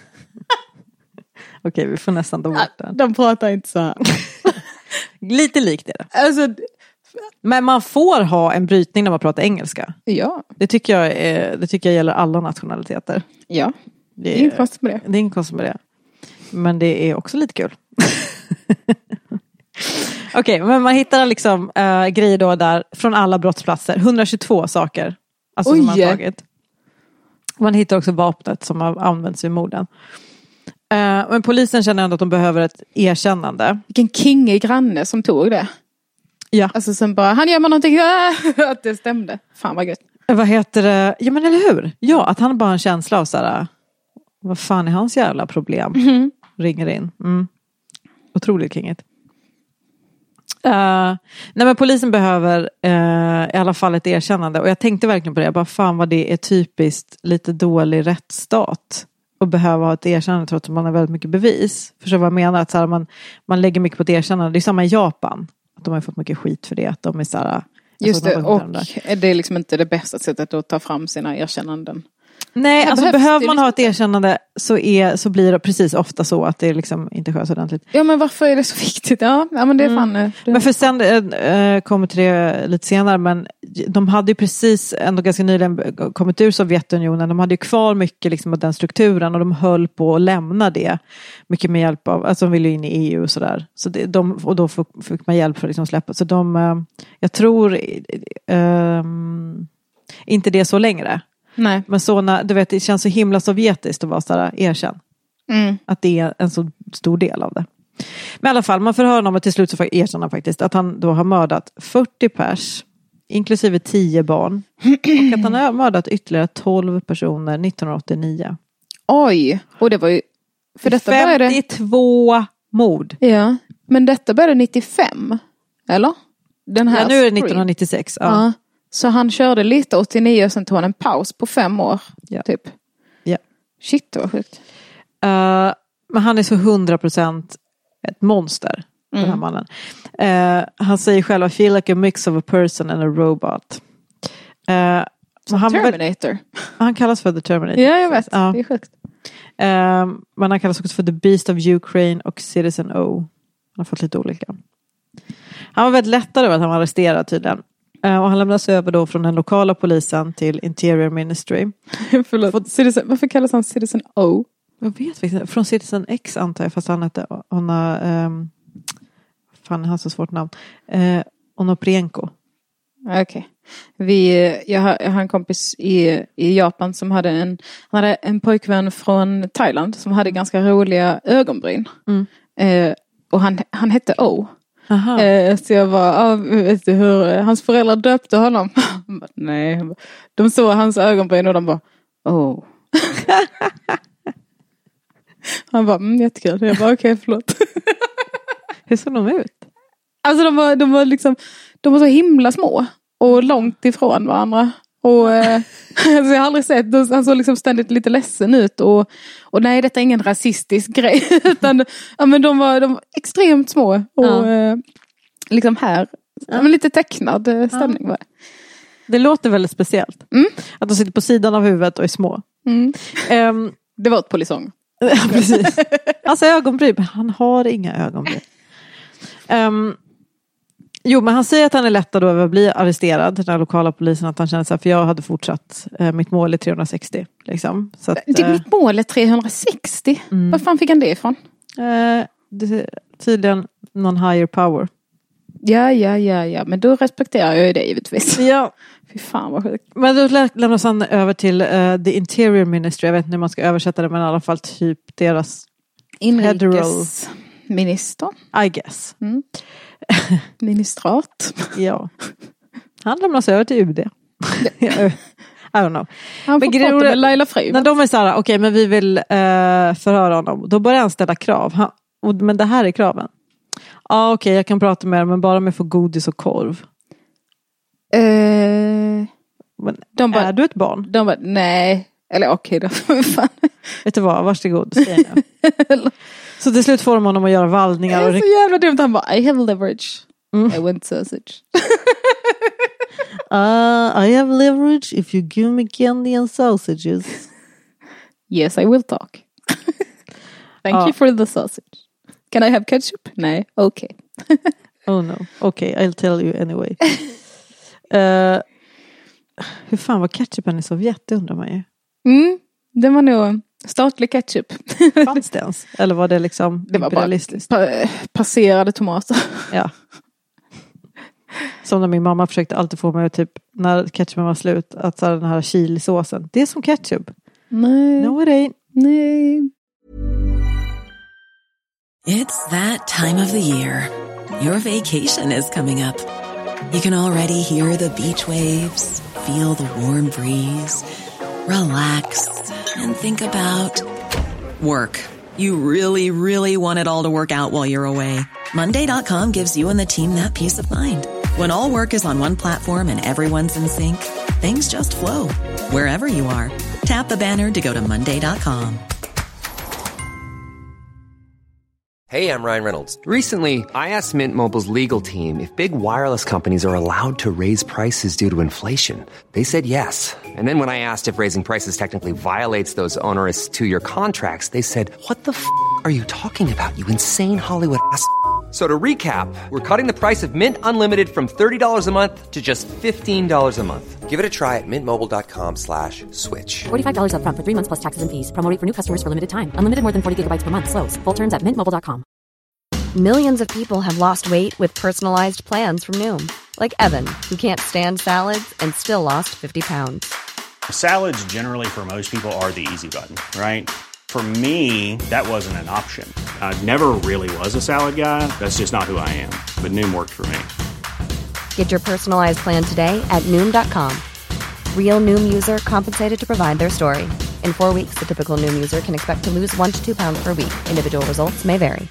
Okej, vi får nästan ta bort den. De pratar inte så här. Lite likt är det. Alltså, men man får ha en brytning när man pratar engelska. Ja. Det tycker jag gäller alla nationaliteter. Ja. Det är inget konstigt med det. Det är inget konstigt med det. Men det är också lite kul. Okej, men man hittar liksom grejer då där från alla brottsplatser. 122 saker. Alltså som man har tagit. Man hittar också vapnet som har använts i morden. Men polisen känner ändå att de behöver ett erkännande. Vilken kingig granne som tog det. Ja. Alltså sen bara, han gör man någonting, att det stämde. Fan vad gött. Vad heter det? Ja men eller hur? Ja, att han bara har en känsla av såhär, vad fan är hans jävla problem? Ringer in. Otroligt kingigt. Nej men polisen behöver i alla fall ett erkännande. Och jag tänkte verkligen på det. Bara fan vad det är typiskt lite dålig rättsstat. Och behöva ha ett erkännande trots att man har väldigt mycket bevis. Förstår vad jag menar? Att så här, man lägger mycket på ett erkännande. Det är samma i Japan. Att de har fått mycket skit för det. Att de är så här, just det, och det är liksom inte det bästa sättet att ta fram sina erkännanden. Nej, alltså behöver man ha ett erkännande så blir det precis ofta så att det liksom inte sköts ordentligt. Ja, men varför är det så viktigt? Ja men det är fan... Men för sen kommer till det lite senare, men de hade ju precis ändå ganska nyligen kommit ur Sovjetunionen. De hade ju kvar mycket liksom av den strukturen och de höll på att lämna det. Mycket med hjälp av, alltså de ville in i EU och sådär. Så och då fick man hjälp för att liksom släppa. Så jag tror inte det så längre. Nej. Men så när, du vet, det känns så himla sovjetiskt att vara sådär erkänn. Att det är en så stor del av det. Men i alla fall, man får höra honom och till slut så erkänner faktiskt att han då har mördat 40 pers, inklusive 10 barn. Och att han har mördat ytterligare 12 personer 1989. Oj, och det var ju... För detta 52 mord. Ja, men detta började 95, eller? Den här nu är det 1996, ja. Så han körde lite 89 och sen tog han en paus på 5 år. Ja. Typ. Ja. Shit, vad sjukt. Men han är så 100% ett monster, den här mannen. Han säger själv, I feel like a mix of a person and a robot. Terminator. Han kallas för The Terminator. Ja, jag vet. Ja. Det är sjukt. Men han kallas också för The Beast of Ukraine och Citizen O. Han har fått lite olika. Han var väldigt lättare över att han var arresterad tydligen. Och han lämnas över då från den lokala polisen till Interior Ministry. Förlåt, varför kallas han Citizen O? Jag vet inte, från Citizen X antar jag, fast han hette fan, han har så svårt namn. Onoprienko. Okej. Jag har en kompis i Japan som hade en pojkvän från Thailand som hade ganska roliga ögonbryn. Och han hette O. Så jag bara, vet du hur hans föräldrar döpte honom? Nej, de såg hans ögonbryn och de bara, oh. Han bara, jättekul. Jag bara, okej, förlåt. Hur såg de ut? Alltså de var så himla små och långt ifrån varandra. Och alltså jag har aldrig sett, han såg liksom ständigt lite ledsen ut och nej, detta är ingen rasistisk grej utan men de var extremt små och liksom här men lite tecknad stämning var det. Det låter väldigt speciellt. Att de sitter på sidan av huvudet och är små. Det var ett polisong. Ja, precis. Alltså ögonbryn, han har inga ögonbryn. Jo, men han säger att han är lättad över att bli arresterad, den här lokala polisen, att han känner så här, för jag hade fortsatt, mitt mål är 360 liksom. Så att, mitt mål är 360? Var fan fick han det ifrån? Det är tydligen någon higher power. Ja, men då respekterar jag ju det givetvis. Ja. Fy fan vad sjukt. Men då lämnas han över till the Interior Ministry, jag vet inte hur man ska översätta det, men i alla fall typ deras inrikesminister. I guess. Ministrat. Ja. Han lämnas över till UD. I don't know. Han får prata med Laila Frey. När de är så här, okej, men vi vill förhöra honom. Då börjar han ställa krav. Men det här är kraven. Ja, okej, jag kan prata med dem, men bara om jag får godis och korv. Men är du ett barn? De bara, nej. Eller okej då. Fan. Vet du vad, varsågod. Så till slut får de honom att göra vallningar. Det är så jävla dumt. Han bara, I have leverage. I want sausage. I have leverage if you give me candy and sausages. Yes, I will talk. Thank you for the sausage. Can I have ketchup? Nej, okej. Oh no, okej, I'll tell you anyway. Hur fan var ketchupen i Sovjet, det undrar man ju. Det var nog statlig ketchup. Fanns det ens? Eller var det liksom det var bara passerade tomater. Ja. Som när min mamma försökte alltid få mig typ, när ketchupen var slut, att så den här chilisåsen, det är som ketchup. Nej. No it ain't. Nej. It's that time of the year. Your vacation is coming up. You can already hear the beach waves, feel the warm breeze, relax, and think about work. You really, really want it all to work out while you're away. Monday.com gives you and the team that peace of mind. When all work is on one platform and everyone's in sync, things just flow. Wherever you are, tap the banner to go to Monday.com. Hey, I'm Ryan Reynolds. Recently, I asked Mint Mobile's legal team if big wireless companies are allowed to raise prices due to inflation. They said yes. And then when I asked if raising prices technically violates those onerous two-year contracts, they said, "What the f*** are you talking about, you insane Hollywood ass?" So to recap, we're cutting the price of Mint Unlimited from $30 a month to just $15 a month. Give it a try at mintmobile.com/switch. $45 up front for 3 months plus taxes and fees. Promo rate for new customers for limited time. Unlimited more than 40 gigabytes per month. Slows full terms at mintmobile.com. Millions of people have lost weight with personalized plans from Noom. Like Evan, who can't stand salads and still lost 50 pounds. Salads generally for most people are the easy button, right? For me, that wasn't an option. I never really was a salad guy. That's just not who I am. But Noom worked for me. Get your personalized plan today at Noom.com. Real Noom user compensated to provide their story. In 4 weeks, the typical Noom user can expect to lose 1 to 2 pounds per week. Individual results may vary.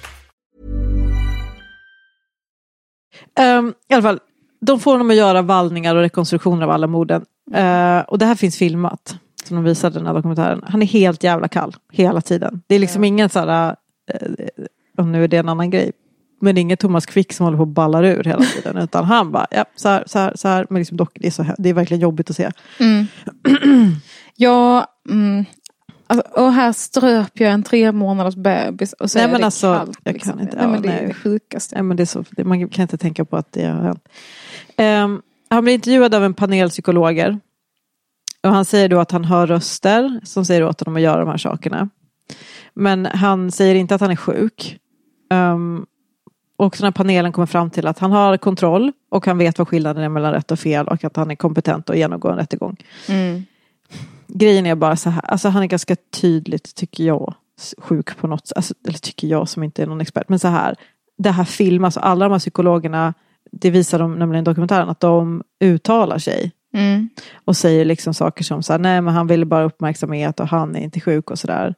I alla fall, de får dem att göra vallningar och rekonstruktioner av alla morden. Och det här finns filmat. Som de visade den här dokumentären. Han är helt jävla kall hela tiden. Det är liksom ingen sådär, och nu är det en annan grej. Men det är ingen Thomas Quick som håller på och ballar ur hela tiden. Utan han bara, ja, så här. Men liksom dock, det är verkligen jobbigt att se. Ja, och här ströp jag en 3 månaders bebis. Och så nej, är men det alltså, kallt, jag liksom. kan inte. Nej, men det är det sjukaste. Nej, men det är så, man kan inte tänka på att det har hänt. Han blir intervjuad av en panel psykologer. Och han säger då att han hör röster som säger åt honom att göra de här sakerna. Men han säger inte att han är sjuk. Och den här panelen kommer fram till att han har kontroll och han vet vad skillnaden är mellan rätt och fel och att han är kompetent att genomgå en rättegång. Grejen är bara så här, alltså han är ganska tydligt, tycker jag, sjuk på något sätt. Alltså, eller tycker jag som inte är någon expert. Men så här, det här filmas och alla de här psykologerna, det visar de nämligen i dokumentären, att de uttalar sig. Och säger liksom saker som så här, nej men han ville bara uppmärksamhet och han är inte sjuk och sådär.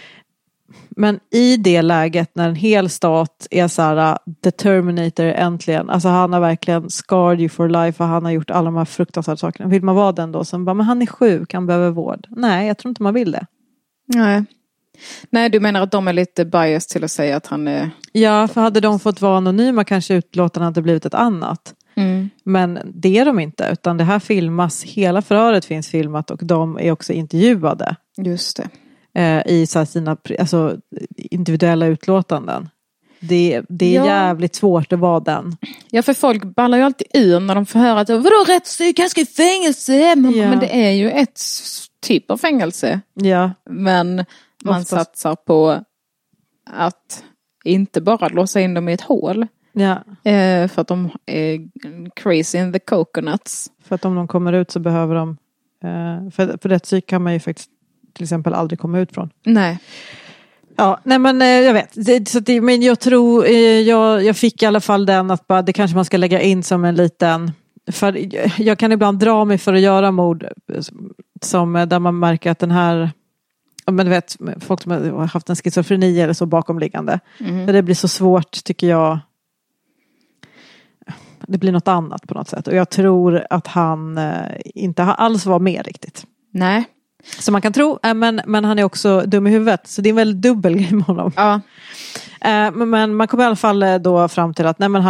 Men i det läget när en hel stat är så här, The Terminator äntligen, alltså han har verkligen scarred you for life och han har gjort alla de här fruktansvärda sakerna. Vill man vara den då som bara, men han är sjuk, han behöver vård. Nej, jag tror inte man vill det. Nej, du menar att de är lite biased till att säga att han är... Ja, för hade de fått vara anonyma kanske utlåtande hade blivit ett annat. Men det är de inte, utan det här filmas, hela förhöret finns filmat och de är också intervjuade. Just det. I så här sina individuella utlåtanden. Det är jävligt svårt att vara den. Ja, för folk ballar ju alltid ur när de får höra att vadå rättspsyk, han ska i fängelse. Men det är ju ett typ av fängelse. Ja. Men man satsar på att inte bara låsa in dem i ett hål. Ja. För att de är crazy in the coconuts. För att om de kommer ut så behöver de för rättspsyk kan man ju faktiskt till exempel aldrig komma ut från. Nej. Ja, nej men jag vet. Men jag tror, jag fick i alla fall den att bara, det kanske man ska lägga in som en liten... För jag kan ibland dra mig för att göra mord som, där man märker att den här... Men du vet, folk som har haft en schizofreni eller så bakomliggande. För det blir så svårt, tycker jag. Det blir något annat på något sätt. Och jag tror att han inte alls var med riktigt. Nej. Så man kan tro, men han är också dum i huvudet. Så det är en väldigt dubbel grej med honom. Ja. Men man kommer i alla fall då fram till att nej, men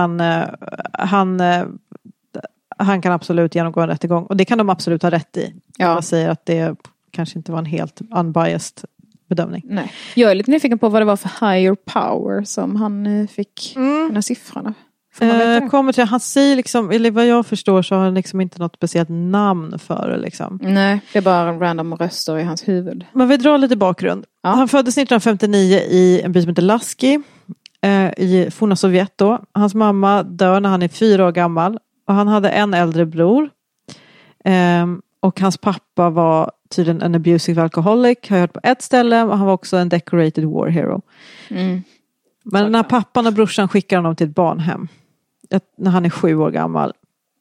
han kan absolut genomgå en rättegång. Och det kan de absolut ha rätt i. Ja. Jag säger att det kanske inte var en helt unbiased bedömning. Nej. Jag är lite nyfiken på vad det var för higher power som han fick de här siffrorna. Kommer till, han säger liksom, eller vad jag förstår så har han liksom inte något speciellt namn för det liksom. Nej, det är bara random röster i hans huvud. Men vi drar lite bakgrund. Ja. Han föddes 1959 i en by som heter Lasky i forna Sovjet då. Hans mamma dör när han är 4 år gammal och han hade en äldre bror. Och hans pappa var tydligen en abusive alcoholic, har jag hört på ett ställe, och han var också en decorated war hero. Men när pappan och brorsan skickar honom till ett barnhem när han är 7 år gammal,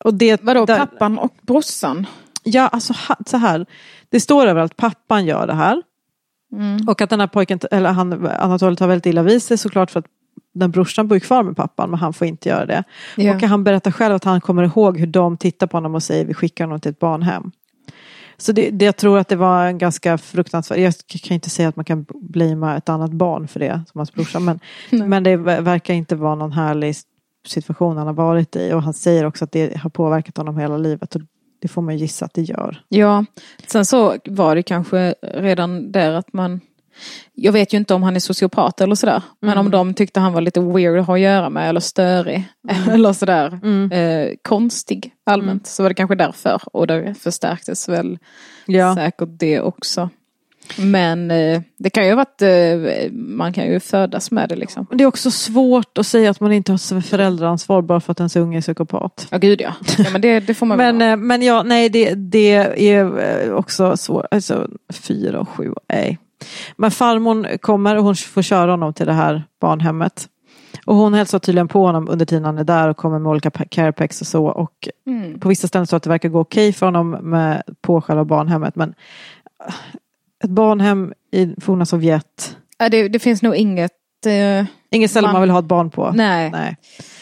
Och det, vadå, pappan och brorsan? Ja, alltså så här. Det står överallt, pappan gör det här. Och att den här pojken, eller Anatoly tar väldigt illa vid sig såklart, för att den brorsan bor kvar med pappan, men han får inte göra det. Ja. Och han berättar själv att han kommer ihåg hur de tittar på honom och säger vi skickar honom till ett barnhem. Så jag tror att det var en ganska fruktansvärd, jag kan inte säga att man kan blamea ett annat barn för det som hans brorsa, men det verkar inte vara någon härlig situation han har varit i, och han säger också att det har påverkat honom hela livet, och det får man gissa att det gör. Ja, sen så var det kanske redan där att jag vet ju inte om han är sociopat eller sådär, men om de tyckte han var lite weird att ha att göra med, eller störig, eller sådär, konstig allmänt, så var det kanske därför, och det förstärktes väl säkert det också. Men det kan ju vara att man kan ju födas med det liksom. Det är också svårt att säga att man inte har föräldraansvar bara för att ens unge är psykopat. Ja, gud ja. Men det får man väl. Men ja, nej, det är också svårt. Alltså 4 och 7, nej. Men farmor kommer och hon får köra honom till det här barnhemmet. Och hon hälsar tydligen på honom under tiden han är där och kommer med olika carepacks och så. Och på vissa ställen så att det verkar gå okej för honom på själva barnhemmet. Men ett barnhem i forna Sovjet. Det finns nog inget ställe man vill ha ett barn på. Nej.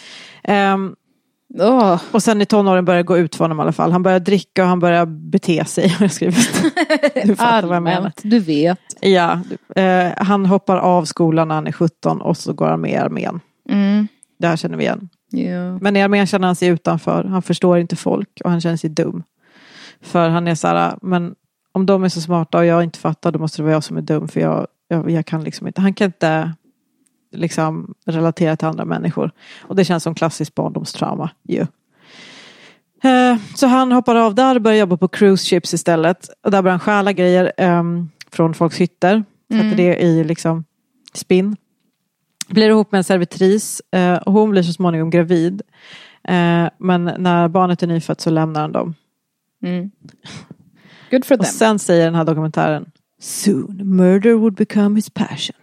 Och sen i tonåren börjar gå ut för honom i alla fall. Han börjar dricka och han börjar bete sig. Du fattar vad jag menar. Du vet. Ja, han hoppar av skolan när han är 17 och så går han med i armén. Det här känner vi igen. Yeah. Men i armén känner han sig utanför. Han förstår inte folk och han känner sig dum. För han är så här, men om de är så smarta och jag inte fattar, då måste det vara jag som är dum, för jag kan liksom inte. Han kan inte liksom relatera till andra människor. Och det känns som klassisk barndomstrauma. Så han hoppar av där och börjar jobba på cruise ships istället. Och där börjar han stjäla grejer från folks hytter. Sätter det i liksom spinn. Blir ihop med en servitris. Och hon blir så småningom gravid. Men när barnet är nyfött så lämnar han dem. Good for them. Och sen säger den här dokumentären: soon murder would become his passion.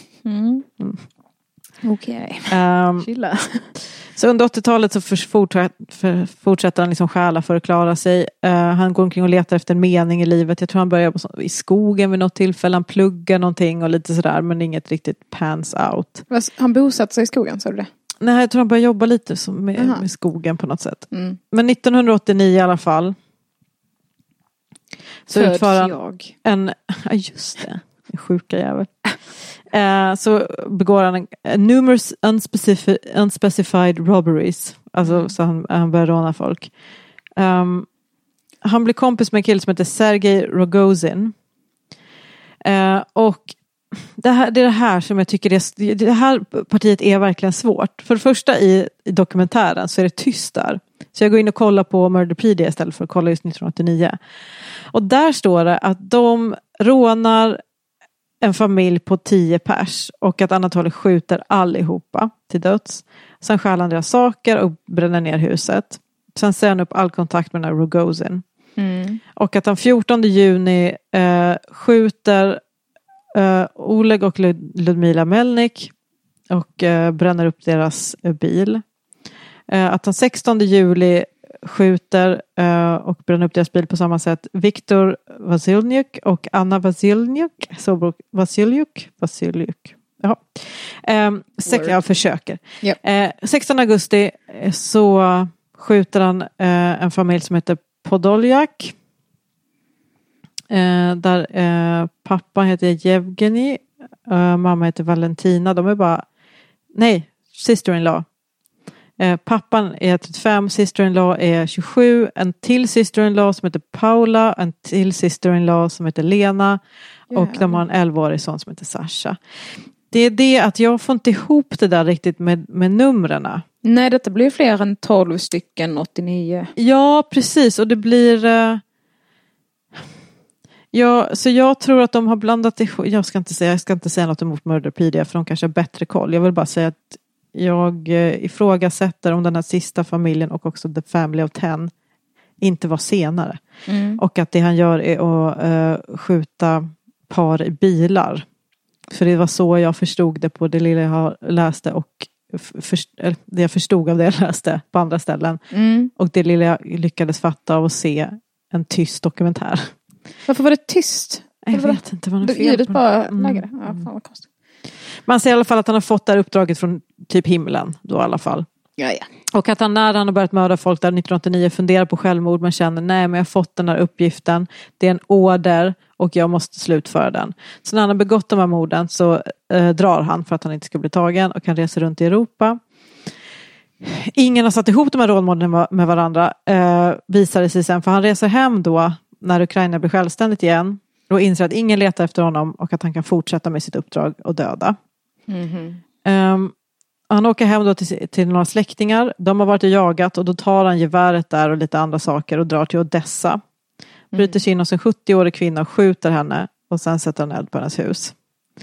Okej. Chilla. Så under 80-talet så fortsätter han liksom stjäla för att klara sig. Han går omkring och letar efter en mening i livet. Jag tror han börjar i skogen vid något tillfälle. Han pluggar någonting och lite sådär, men inget riktigt pans out. Han bosatte sig i skogen, sa du det? Nej, jag tror han börjar jobba lite med skogen på något sätt. Men 1989 i alla fall så utför han just det, sjuka jävel. Så begår han numerous unspecified robberies. Alltså så han börjar råna folk. Han blir kompis med en kille som heter Sergej Rogozin. Och det är det här som jag tycker det här partiet är verkligen svårt. För det första i dokumentären så är det tyst där. Så jag går in och kollar på Murderpedia istället för att kolla just 1989. Och där står det att de rånar en familj på 10 pers och att Anatoly skjuter allihopa till döds. Sen stjäl han deras saker och bränner ner huset. Sen säger han upp all kontakt med den här Rogozin. Och att den 14 juni skjuter Oleg och Ludmila Melnik och bränner upp deras bil. Att den 16 juli skjuter och bränner upp deras bil på samma sätt Viktor Vasiljuk och Anna Vasiljuk. Ja. Jag försöker. Yep. 16 augusti så skjuter han en familj som heter Podoljak. Där pappa heter Yevgeny, mamma heter Valentina. De är bara sister-in-law. Pappan är 35, sister-in-law är 27, en till sister-in-law som heter Paula, en till sister-in-law som heter Lena och de har en 11-årig son som heter Sasha. Det är det att jag får inte ihop det där riktigt med numren. Nej, detta blir fler än 12 stycken 89. Ja, precis, och det blir så jag tror att de har blandat ihop. Jag ska inte säga något emot Murderpedia för de kanske har bättre koll. Jag vill bara säga att jag ifrågasätter om den här sista familjen och också The Family of 10 inte var senare. Och att det han gör är att skjuta par i bilar. För det var så jag förstod det på det lilla jag läste och det jag förstod av det jag läste på andra ställen. Och det lilla jag lyckades fatta av att se en tyst dokumentär. Varför var det tyst? Jag vet inte vad det är fel. Ljudet bara lägre. Ja, fan vad konstigt. Man ser i alla fall att han har fått det här uppdraget från typ himlen då i alla fall. Ja. Och att han när han har börjat mörda folk där 1989 funderar på självmord, men känner nej, men jag har fått den här uppgiften, det är en order och jag måste slutföra den. Så när han har begått de här morden så drar han för att han inte ska bli tagen, och han reser runt i Europa. Ingen har satt ihop de här rånmorden med varandra, visar det sig sen, för han reser hem då när Ukraina blir självständigt igen och inser att ingen letar efter honom och att han kan fortsätta med sitt uppdrag och döda. Han åker hem då till några släktingar. De har varit och jagat, och då tar han geväret där och lite andra saker och drar till Odessa. Bryter sig in hos en 70-årig kvinna och skjuter henne, och sen sätter han eld på hennes hus.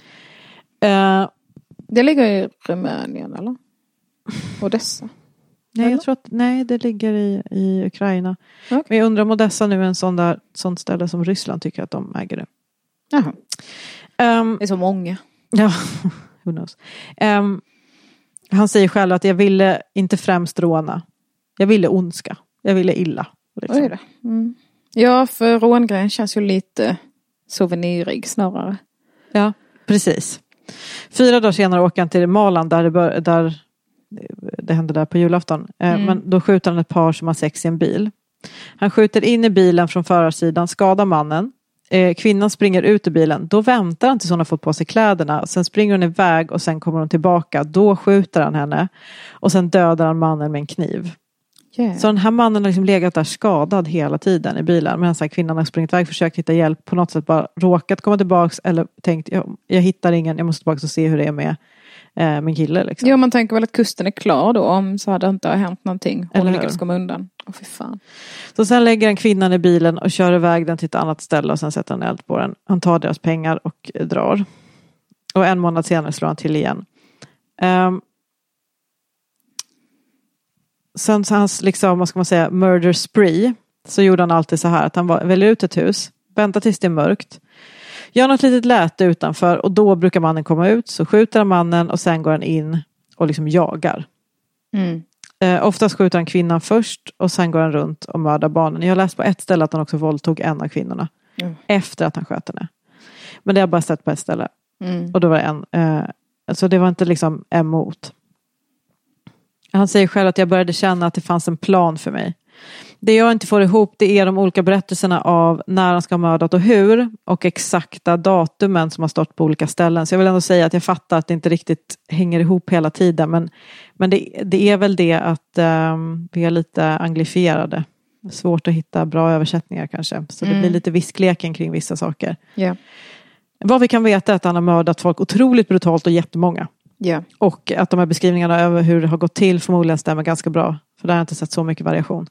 Det ligger i Rumänien, eller? Odessa? Nej, jag tror att det ligger i Ukraina. Okay. Men jag undrar om Odessa nu är en sånt ställe som Ryssland tycker att de äger det. Jaha. Det är så många. Ja, who knows. Han säger själv att jag ville inte främst råna. Jag ville ondska. Jag ville illa. Liksom. Oj då. Ja, för rångrejen känns ju lite souvenirig snarare. Ja, precis. 4 dagar senare åker han till Maland där det hände där på julafton. Men då skjuter han ett par som har sex i en bil. Han skjuter in i bilen från förarsidan, skadar mannen. Kvinnan springer ut ur bilen. Då väntar han tills hon har fått på sig kläderna. Sen springer hon iväg och sen kommer hon tillbaka. Då skjuter han henne. Och sen dödar han mannen med en kniv. Yeah. Så den här mannen har liksom legat där skadad hela tiden i bilen. Medan kvinnan har sprungit iväg, försökt hitta hjälp. På något sätt bara råkat komma tillbaka. Eller tänkt, jag hittar ingen. Jag måste tillbaka och se hur det är med min kille. Liksom. Ja, man tänker väl att kusten är klar då. Om så hade det inte hänt någonting. Hon lyckades komma undan. Fy fan. Så sen lägger han kvinnan i bilen och kör iväg den till ett annat ställe. Och sen sätter han eld på den. Han tar deras pengar och drar. Och 1 månad senare slår han till igen. Sen så hans, liksom, vad ska man säga, murder spree. Så gjorde han alltid så här. Att han väljer ut ett hus. Väntar tills det är mörkt. Gör något litet läte utanför. Och då brukar mannen komma ut. Så skjuter han mannen. Och sen går han in och liksom jagar. Oftast skjuter han kvinnan först. Och sen går han runt och mördar barnen. Jag har läst på ett ställe att han också våldtog en av kvinnorna. Efter att han sköt henne. Men det har jag bara sett på ett ställe. Och då var det alltså det var inte liksom emot. Han säger själv att jag började känna att det fanns en plan för mig. Det jag inte får ihop, det är de olika berättelserna av när han ska ha mördat och hur. Och exakta datumen som har stått på olika ställen. Så jag vill ändå säga att jag fattar att det inte riktigt hänger ihop hela tiden. Men det är väl det att vi är lite anglifierade. Svårt att hitta bra översättningar kanske. Så det blir lite viskleken kring vissa saker. Yeah. Vad vi kan veta är att han har mördat folk otroligt brutalt och jättemånga. Yeah. Och att de här beskrivningarna över hur det har gått till förmodligen stämmer ganska bra. För där har jag inte sett så mycket variation.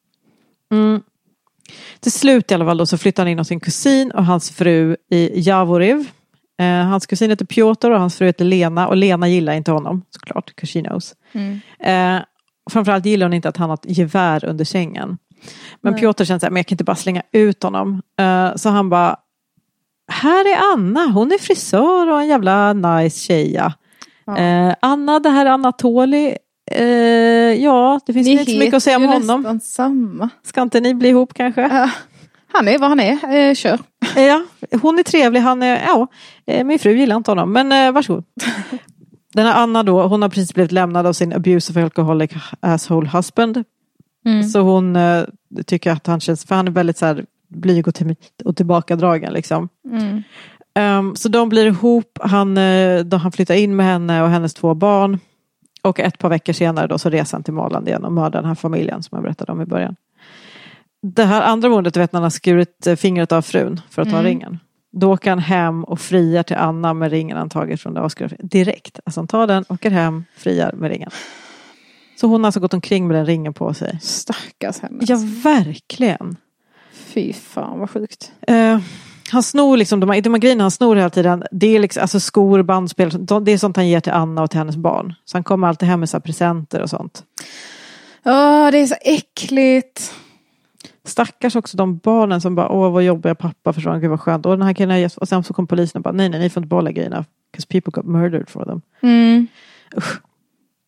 Till slut i alla fall då, så flyttar han in hos sin kusin och hans fru i Javoriv. Hans kusin heter Piotr och hans fru heter Lena. Och Lena gillar inte honom, såklart. 'Cause she knows. Framförallt gillar hon inte att han har ett gevär under sängen. Men Piotr känner så här, men jag kan inte bara slänga ut honom. Så han bara, här är Anna. Hon är frisör och en jävla nice tjeja. Anna, det här är Anatoli. Ja, det finns inte så mycket att säga om honom. Samma. Ska inte ni bli ihop kanske? Han är vad han är. Kör. Ja, hon är trevlig. Han är, min fru gillar inte honom. Men varsågod. Den här Anna då, hon har precis blivit lämnad av sin abusive alcoholic asshole husband. Så hon tycker att han känns, för han är väldigt så här blyg och tillbakadragen liksom. Så de blir ihop. Han flyttar in med henne och hennes 2 barn. Och ett par veckor senare då så reser han till Maland igen och mördar den här familjen som jag berättade om i början. Det här andra mordet, vet när han har skurit fingret av frun för att ta ringen. Då åker han hem och friar till Anna med ringen han tagit från det avskurade. Direkt. Alltså han tar den, åker hem, friar med ringen. Så hon har alltså gått omkring med den ringen på sig. Stackars henne. Ja, verkligen. Fy fan, vad sjukt. Han snor liksom, de här grejerna han snor hela tiden. Det är liksom, alltså skor, bandspel. Det är sånt han ger till Anna och till hennes barn. Så han kommer alltid hem med så här presenter och sånt. Det är så äckligt. Stackars också de barnen som bara, vad jobbar pappa, förstår gud vad skönt. Och den här killen, och sen så kom polisen och bara, nej, ni får inte behålla grejerna. Because people got murdered for them. Usch.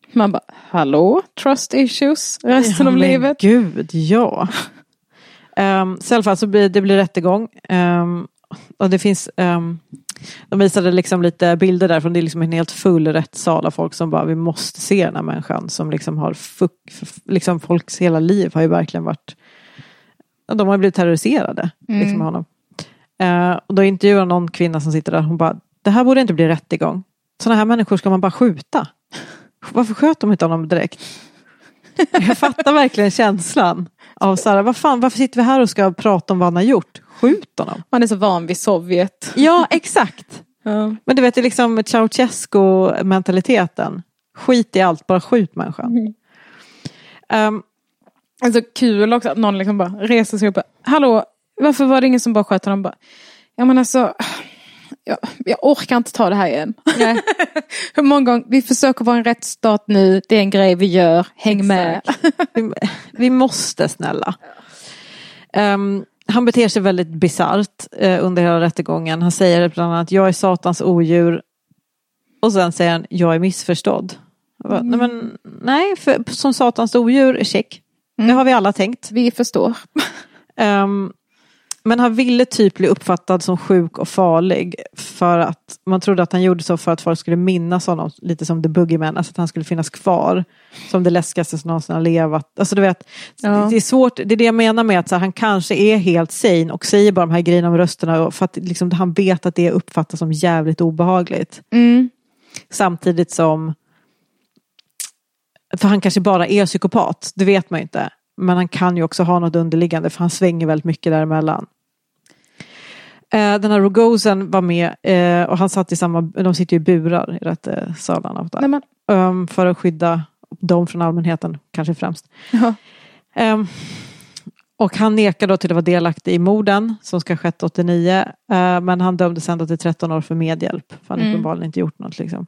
Man bara, hallå? Trust issues resten av livet? Gud, ja. Så i alla fall så blir det rättegång. Och det finns... de visade liksom lite bilder därifrån. Det är liksom en helt full rättssal av folk som bara, vi måste se den här människan som liksom har liksom folks hela liv har ju verkligen varit, de har blivit terroriserade liksom honom. Och då intervjuar någon kvinna som sitter där, hon bara, det här borde inte bli rättegång. Sådana här människor ska man bara skjuta. Varför sköt de inte honom direkt? Jag fattar verkligen känslan av så här, varför sitter vi här och ska prata om vad han har gjort? Skjut honom. Man är så van vid Sovjet. Ja, exakt. Ja. Men du vet, det är liksom Ceausescu-mentaliteten. Skit i allt, bara skjut människan. Alltså kul också att någon liksom bara reser sig upp. Hallå, varför var det ingen som bara sköt honom? Bara, ja men alltså, jag orkar inte ta det här igen. Nej. Hur många gånger, vi försöker vara en rättsstat nu, det är en grej vi gör, häng exakt. Med. Vi måste, snälla. Han beter sig väldigt bizarrt under hela rättegången. Han säger bland annat, jag är satans odjur. Och sen säger han, jag är missförstådd. Bara, nej, för som satans odjur är check. Det har vi alla tänkt. Vi förstår. Men han ville typ bli uppfattad som sjuk och farlig. För att man trodde att han gjorde så för att folk skulle minnas honom. Lite som The Boogeyman. Alltså att han skulle finnas kvar. Som det läskigaste som någonsin har levat. Alltså du vet. Ja. Det är svårt. Det är det jag menar med att så här, han kanske är helt sane. Och säger bara de här grejerna om rösterna. För att liksom, han vet att det uppfattas som jävligt obehagligt. Samtidigt som. För han kanske bara är psykopat. Det vet man ju inte. Men han kan ju också ha något underliggande. För han svänger väldigt mycket däremellan. Den här Rogozen var med. Och han satt i samma. De sitter ju i burar i rättssalarna. För att skydda dem från allmänheten. Kanske främst. Och han nekade då till att vara delaktig i morden. Som ska ha skett 89. Men han dömdes ändå till 13 år för medhjälp. För han uppenbarligen inte gjort något liksom.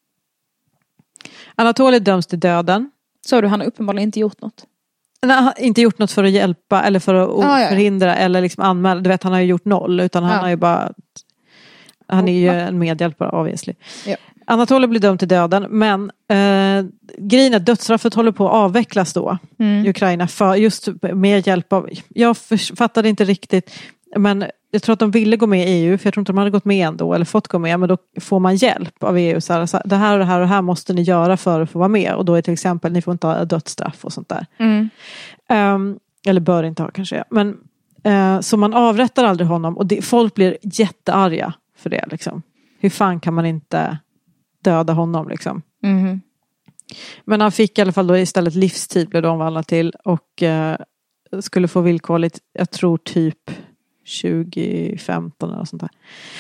Anatoly döms till döden. Så du, han har uppenbarligen inte gjort något? Han har inte gjort något för att hjälpa eller för att förhindra eller liksom anmäla. Du vet, han har ju gjort 0 utan han har ju bara, han är ju en medhjälpare obviously. Ja. Anatoly blir dömd till döden, men grejen är dödsstraffet håller på att avvecklas då i Ukraina för just med hjälp av, jag fattade inte riktigt, men jag tror att de ville gå med i EU, för jag tror inte de hade gått med ändå eller fått gå med, men då får man hjälp av EU. Så här, det här och det här och det här måste ni göra för att få vara med. Och då är till exempel, ni får inte ha dödsstraff och sånt där. Eller bör inte ha kanske. Men, så man avrättar aldrig honom. Och folk blir jättearga för det. Liksom. Hur fan kan man inte döda honom liksom? Men han fick i alla fall då istället livstid blev det omvandlat till. Och skulle få villkorligt, jag tror typ 2015 eller sånt där.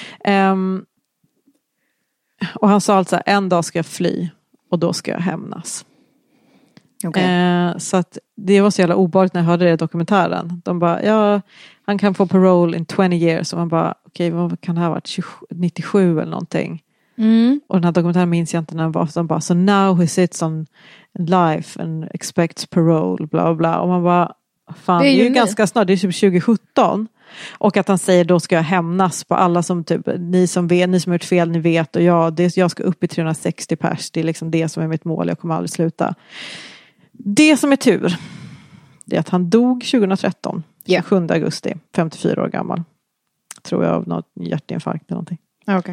Och han sa alltså, en dag ska jag fly och då ska jag hämnas. Så att det var så jävla obehagligt när jag hörde det i dokumentären. De bara, han kan få parole in 20 years. Och man bara, okej, vad kan det här varit? 97 eller någonting. Och den här dokumentären minns jag inte när den var. Så de bara, so now he sits on life and expects parole, bla bla. Och man bara, fan, det är ju ganska snart, det är typ 2017. Och att han säger, då ska jag hämnas på alla som typ, ni som har gjort fel, ni vet. Och jag ska upp i 360 pers. Det är liksom det som är mitt mål, jag kommer aldrig sluta. Det som är tur, det är att han dog 2013. 7 augusti, 54 år gammal. Tror jag av något hjärtinfarkt eller någonting. Okay.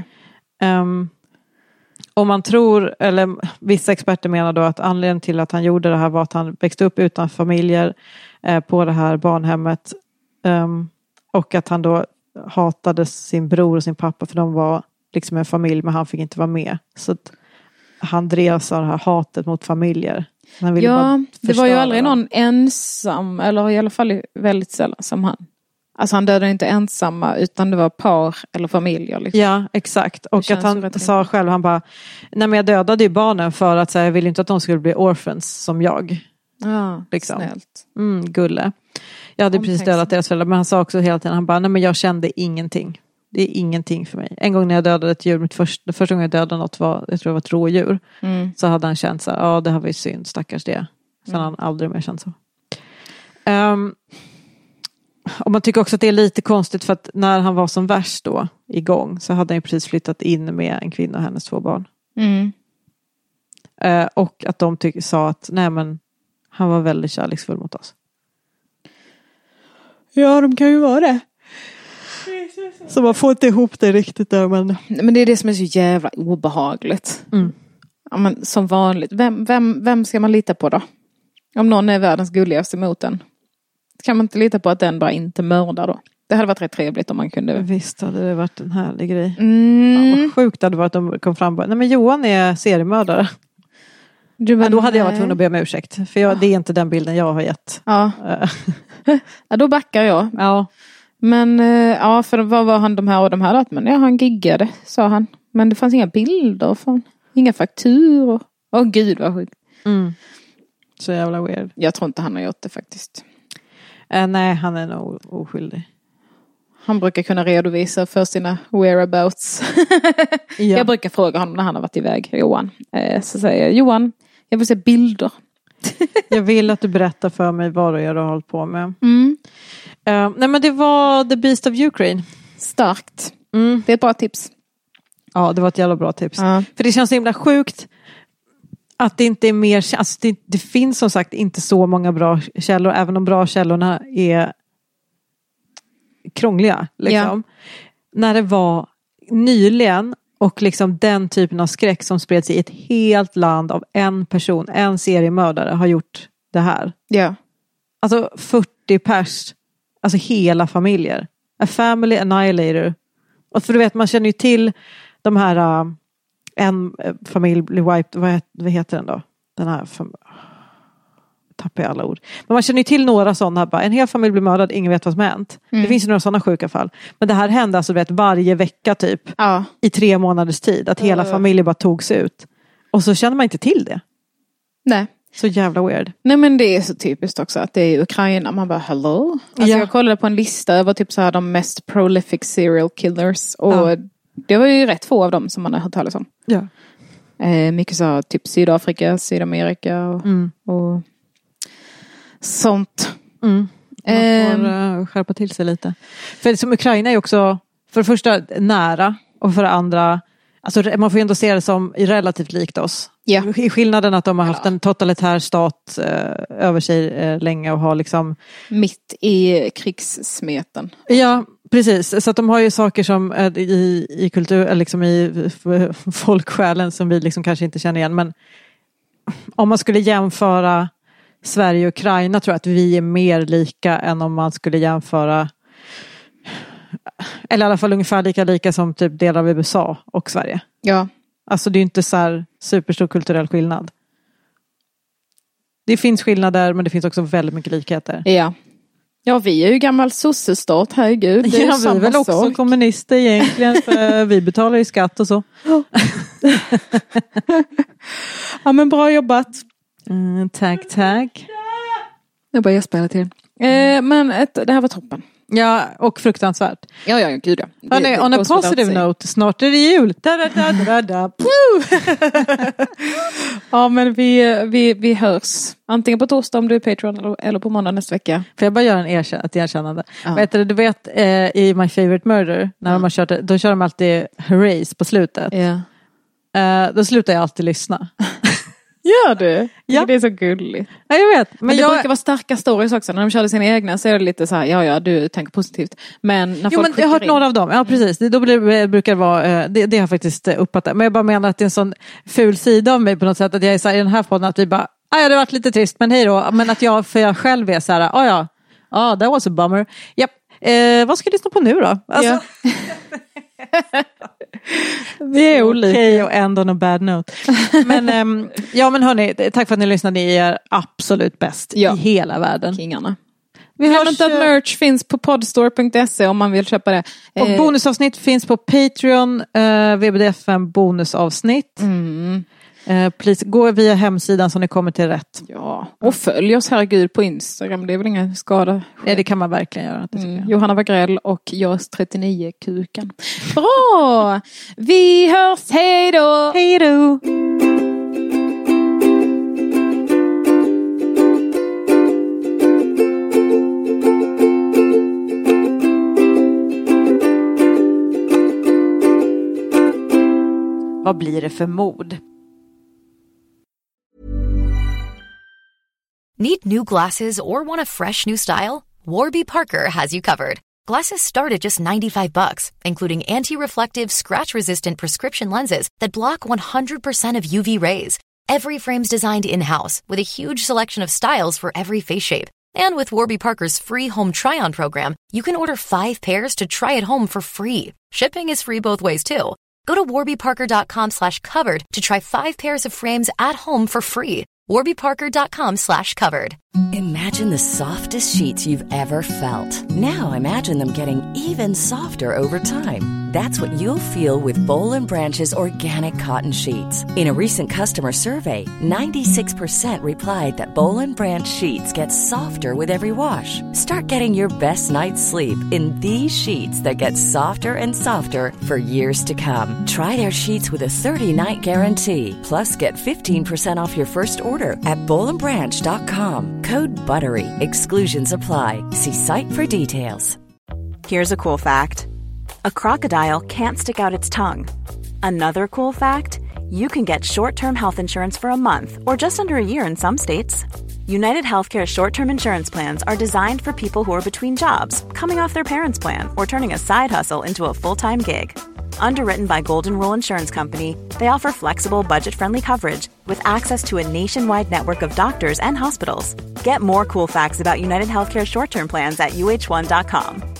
Om man tror, eller vissa experter menar då att anledningen till att han gjorde det här var att han växte upp utan familjer på det här barnhemmet. Och att han då hatade sin bror och sin pappa för de var liksom en familj, men han fick inte vara med. Så att han drevs av det här hatet mot familjer. Han ville bara det var ju aldrig någon ensam, eller i alla fall väldigt sällan som han. Alltså han dödade inte ensamma, utan det var par eller familjer. Liksom. Ja, exakt. Och att han sa själv, han bara, nej men jag dödade ju barnen för att så här, jag ville inte att de skulle bli orphans som jag. Ja, liksom. Snällt. Gulle. Jag hade precis dödat deras föräldrar, men han sa också hela tiden, han bara, nej men jag kände ingenting. Det är ingenting för mig. En gång när jag dödade ett djur, första gången jag dödade något var, jag tror det var ett rådjur. Så hade han känt så här, ja det här var ju synd, stackars det. Sen har han aldrig mer känt så. Och man tycker också att det är lite konstigt, för att när han var som värst då igång, så hade han ju precis flyttat in med en kvinna och hennes 2 barn. Och att de sa att nej, men han var väldigt kärleksfull mot oss. Ja, de kan ju vara det. Så man får inte ihop det riktigt där. Men det är det som är så jävla obehagligt. Ja, men som vanligt. Vem ska man lita på då? Om någon är världens gulligaste mot en. Kan man inte lita på att den bara inte mördar då? Det hade varit rätt trevligt om man kunde. Visst hade det varit en härlig grej. Ja, vad sjukt hade det varit om de kom fram. Nej, men Johan är seriemördare. Men då hade jag varit tvungen att be om ursäkt. För det är inte den bilden jag har gett. Ja, ja då backar jag. Ja. Men ja, för vad var han de här och de här? Men ja, han giggade, sa han. Men det fanns inga bilder, inga fakturor. Åh gud vad sjukt. Så jävla weird. Jag tror inte han har gjort det faktiskt. Nej, han är nog oskyldig. Han brukar kunna redovisa för sina whereabouts. Ja. Jag brukar fråga honom när han har varit iväg, Johan. Så säger jag, Johan, jag vill se bilder. Jag vill att du berättar för mig vad du har hållit på med. Nej, men det var The Beast of Ukraine. Starkt. Det är ett bra tips. Ja, det var ett jävla bra tips. För det känns så himla sjukt att det inte är mer... Alltså det finns som sagt inte så många bra källor. Även de bra källorna är krångliga. Liksom. Ja. När det var nyligen och liksom den typen av skräck som spreds i ett helt land av en person, en seriemördare har gjort det här. Ja. Alltså 40 pers. Alltså hela familjer. A family annihilator. Och för du vet, man känner ju till de här... en familj blir wiped. Vad heter den då? Den här... tappar jag alla ord. Men man känner ju till några sådana. Bara, en hel familj blir mördad, ingen vet vad som har hänt. Det finns ju några sådana sjuka fall. Men det här hände alltså varje vecka typ. Ja. I 3 månaders tid. Att hela familjen bara togs ut. Och så känner man inte till det. Nej. Så jävla weird. Nej, men det är så typiskt också att det är Ukraina. Man bara, hello? Alltså jag kollade på en lista över typ så här de mest prolific serial killers. Och det var ju rätt få av dem som man har hört talas om. Ja. Mycket så typ Sydafrika, Sydamerika och sånt. Man får skärpa till sig lite. För som Ukraina är också för det första nära och för det andra, alltså man får ju ändå se det som relativt likt oss. Ja. I skillnaden att de har haft en totalitär stat över sig länge och har liksom... Mitt i krigssmeten. Ja, precis. Så att de har ju saker som i kultur, liksom i folksjälen som vi liksom kanske inte känner igen. Men om man skulle jämföra Sverige och Ukraina tror jag att vi är mer lika än om man skulle jämföra, eller i alla fall ungefär lika som typ delar av USA och Sverige. Ja. Alltså det är inte så här superstor kulturell skillnad. Det finns skillnader men det finns också väldigt mycket likheter. Ja. Ja, vi är ju gammal sossestat, herregud. Det är vi är väl också kommunister egentligen, för vi betalar ju skatt och så. Ja, men bra jobbat. Tack. Jag bara spela till. Men det här var toppen. Ja, och fruktansvärt. Ja, gud ja. Hörrni, on a positive note, snart är det jul. Ja, men vi hörs. Antingen på torsdag om du är Patreon eller på måndag nästa vecka. Får jag bara göra ett erkännande? Du vet i My Favorite Murder, när de har kört, då kör de alltid hurrays på slutet. Då slutar jag alltid lyssna. Gör du? Ja. Det är så gulligt. Ja, jag vet. Men det brukar vara starka stories också. När de körde sina egna så är det lite så här, ja, du tänker positivt. Men när folk jag har hört några av dem. Ja, precis. Då brukar det vara, det har faktiskt uppfattat. Men jag bara menar att det är en sån ful sida av mig på något sätt. Att jag är så här, i den här podden att vi bara, det har varit lite trist, men hej då. Men att jag själv är så här, that was a bummer. Japp. Vad ska jag lyssna på nu då? Alltså... Vi är olika. Okej, och ändå on a bad note. Men men hörni, tack för att ni lyssnade. Ni är absolut bäst i hela världen. Kingarna. Glöm inte att merch finns på podstore.se om man vill köpa det. Och bonusavsnitt finns på Patreon, VBDFM bonusavsnitt. Please, gå via hemsidan så ni kommer till rätt. Ja, och följ oss herregud på Instagram. Det är väl ingen skada. Ja, det kan man verkligen göra. Johanna Wagrell och Görs 39 kuken. Bra! Vi hörs, hej då! Hej då! Vad blir det för mod? Need new glasses or want a fresh new style? Warby Parker has you covered. Glasses start at just $95, including anti-reflective, scratch-resistant prescription lenses that block 100% of UV rays. Every frame's designed in-house with a huge selection of styles for every face shape. And with Warby Parker's free home try-on program, you can order 5 pairs to try at home for free. Shipping is free both ways, too. Go to warbyparker.com/covered to try 5 pairs of frames at home for free. warbyparker.com/covered. Imagine the softest sheets you've ever felt. Now imagine them getting even softer over time. That's what you'll feel with Boll & Branch's organic cotton sheets. In a recent customer survey, 96% replied that Boll & Branch sheets get softer with every wash. Start getting your best night's sleep in these sheets that get softer and softer for years to come. Try their sheets with a 30-night guarantee. Plus, get 15% off your first order at bollandbranch.com. Code BUTTERY. Exclusions apply. See site for details. Here's a cool fact. A crocodile can't stick out its tongue. Another cool fact, you can get short-term health insurance for a month or just under a year in some states. United Healthcare short-term insurance plans are designed for people who are between jobs, coming off their parents' plan, or turning a side hustle into a full-time gig. Underwritten by Golden Rule Insurance Company, they offer flexible, budget-friendly coverage with access to a nationwide network of doctors and hospitals. Get more cool facts about United Healthcare short-term plans at uh1.com.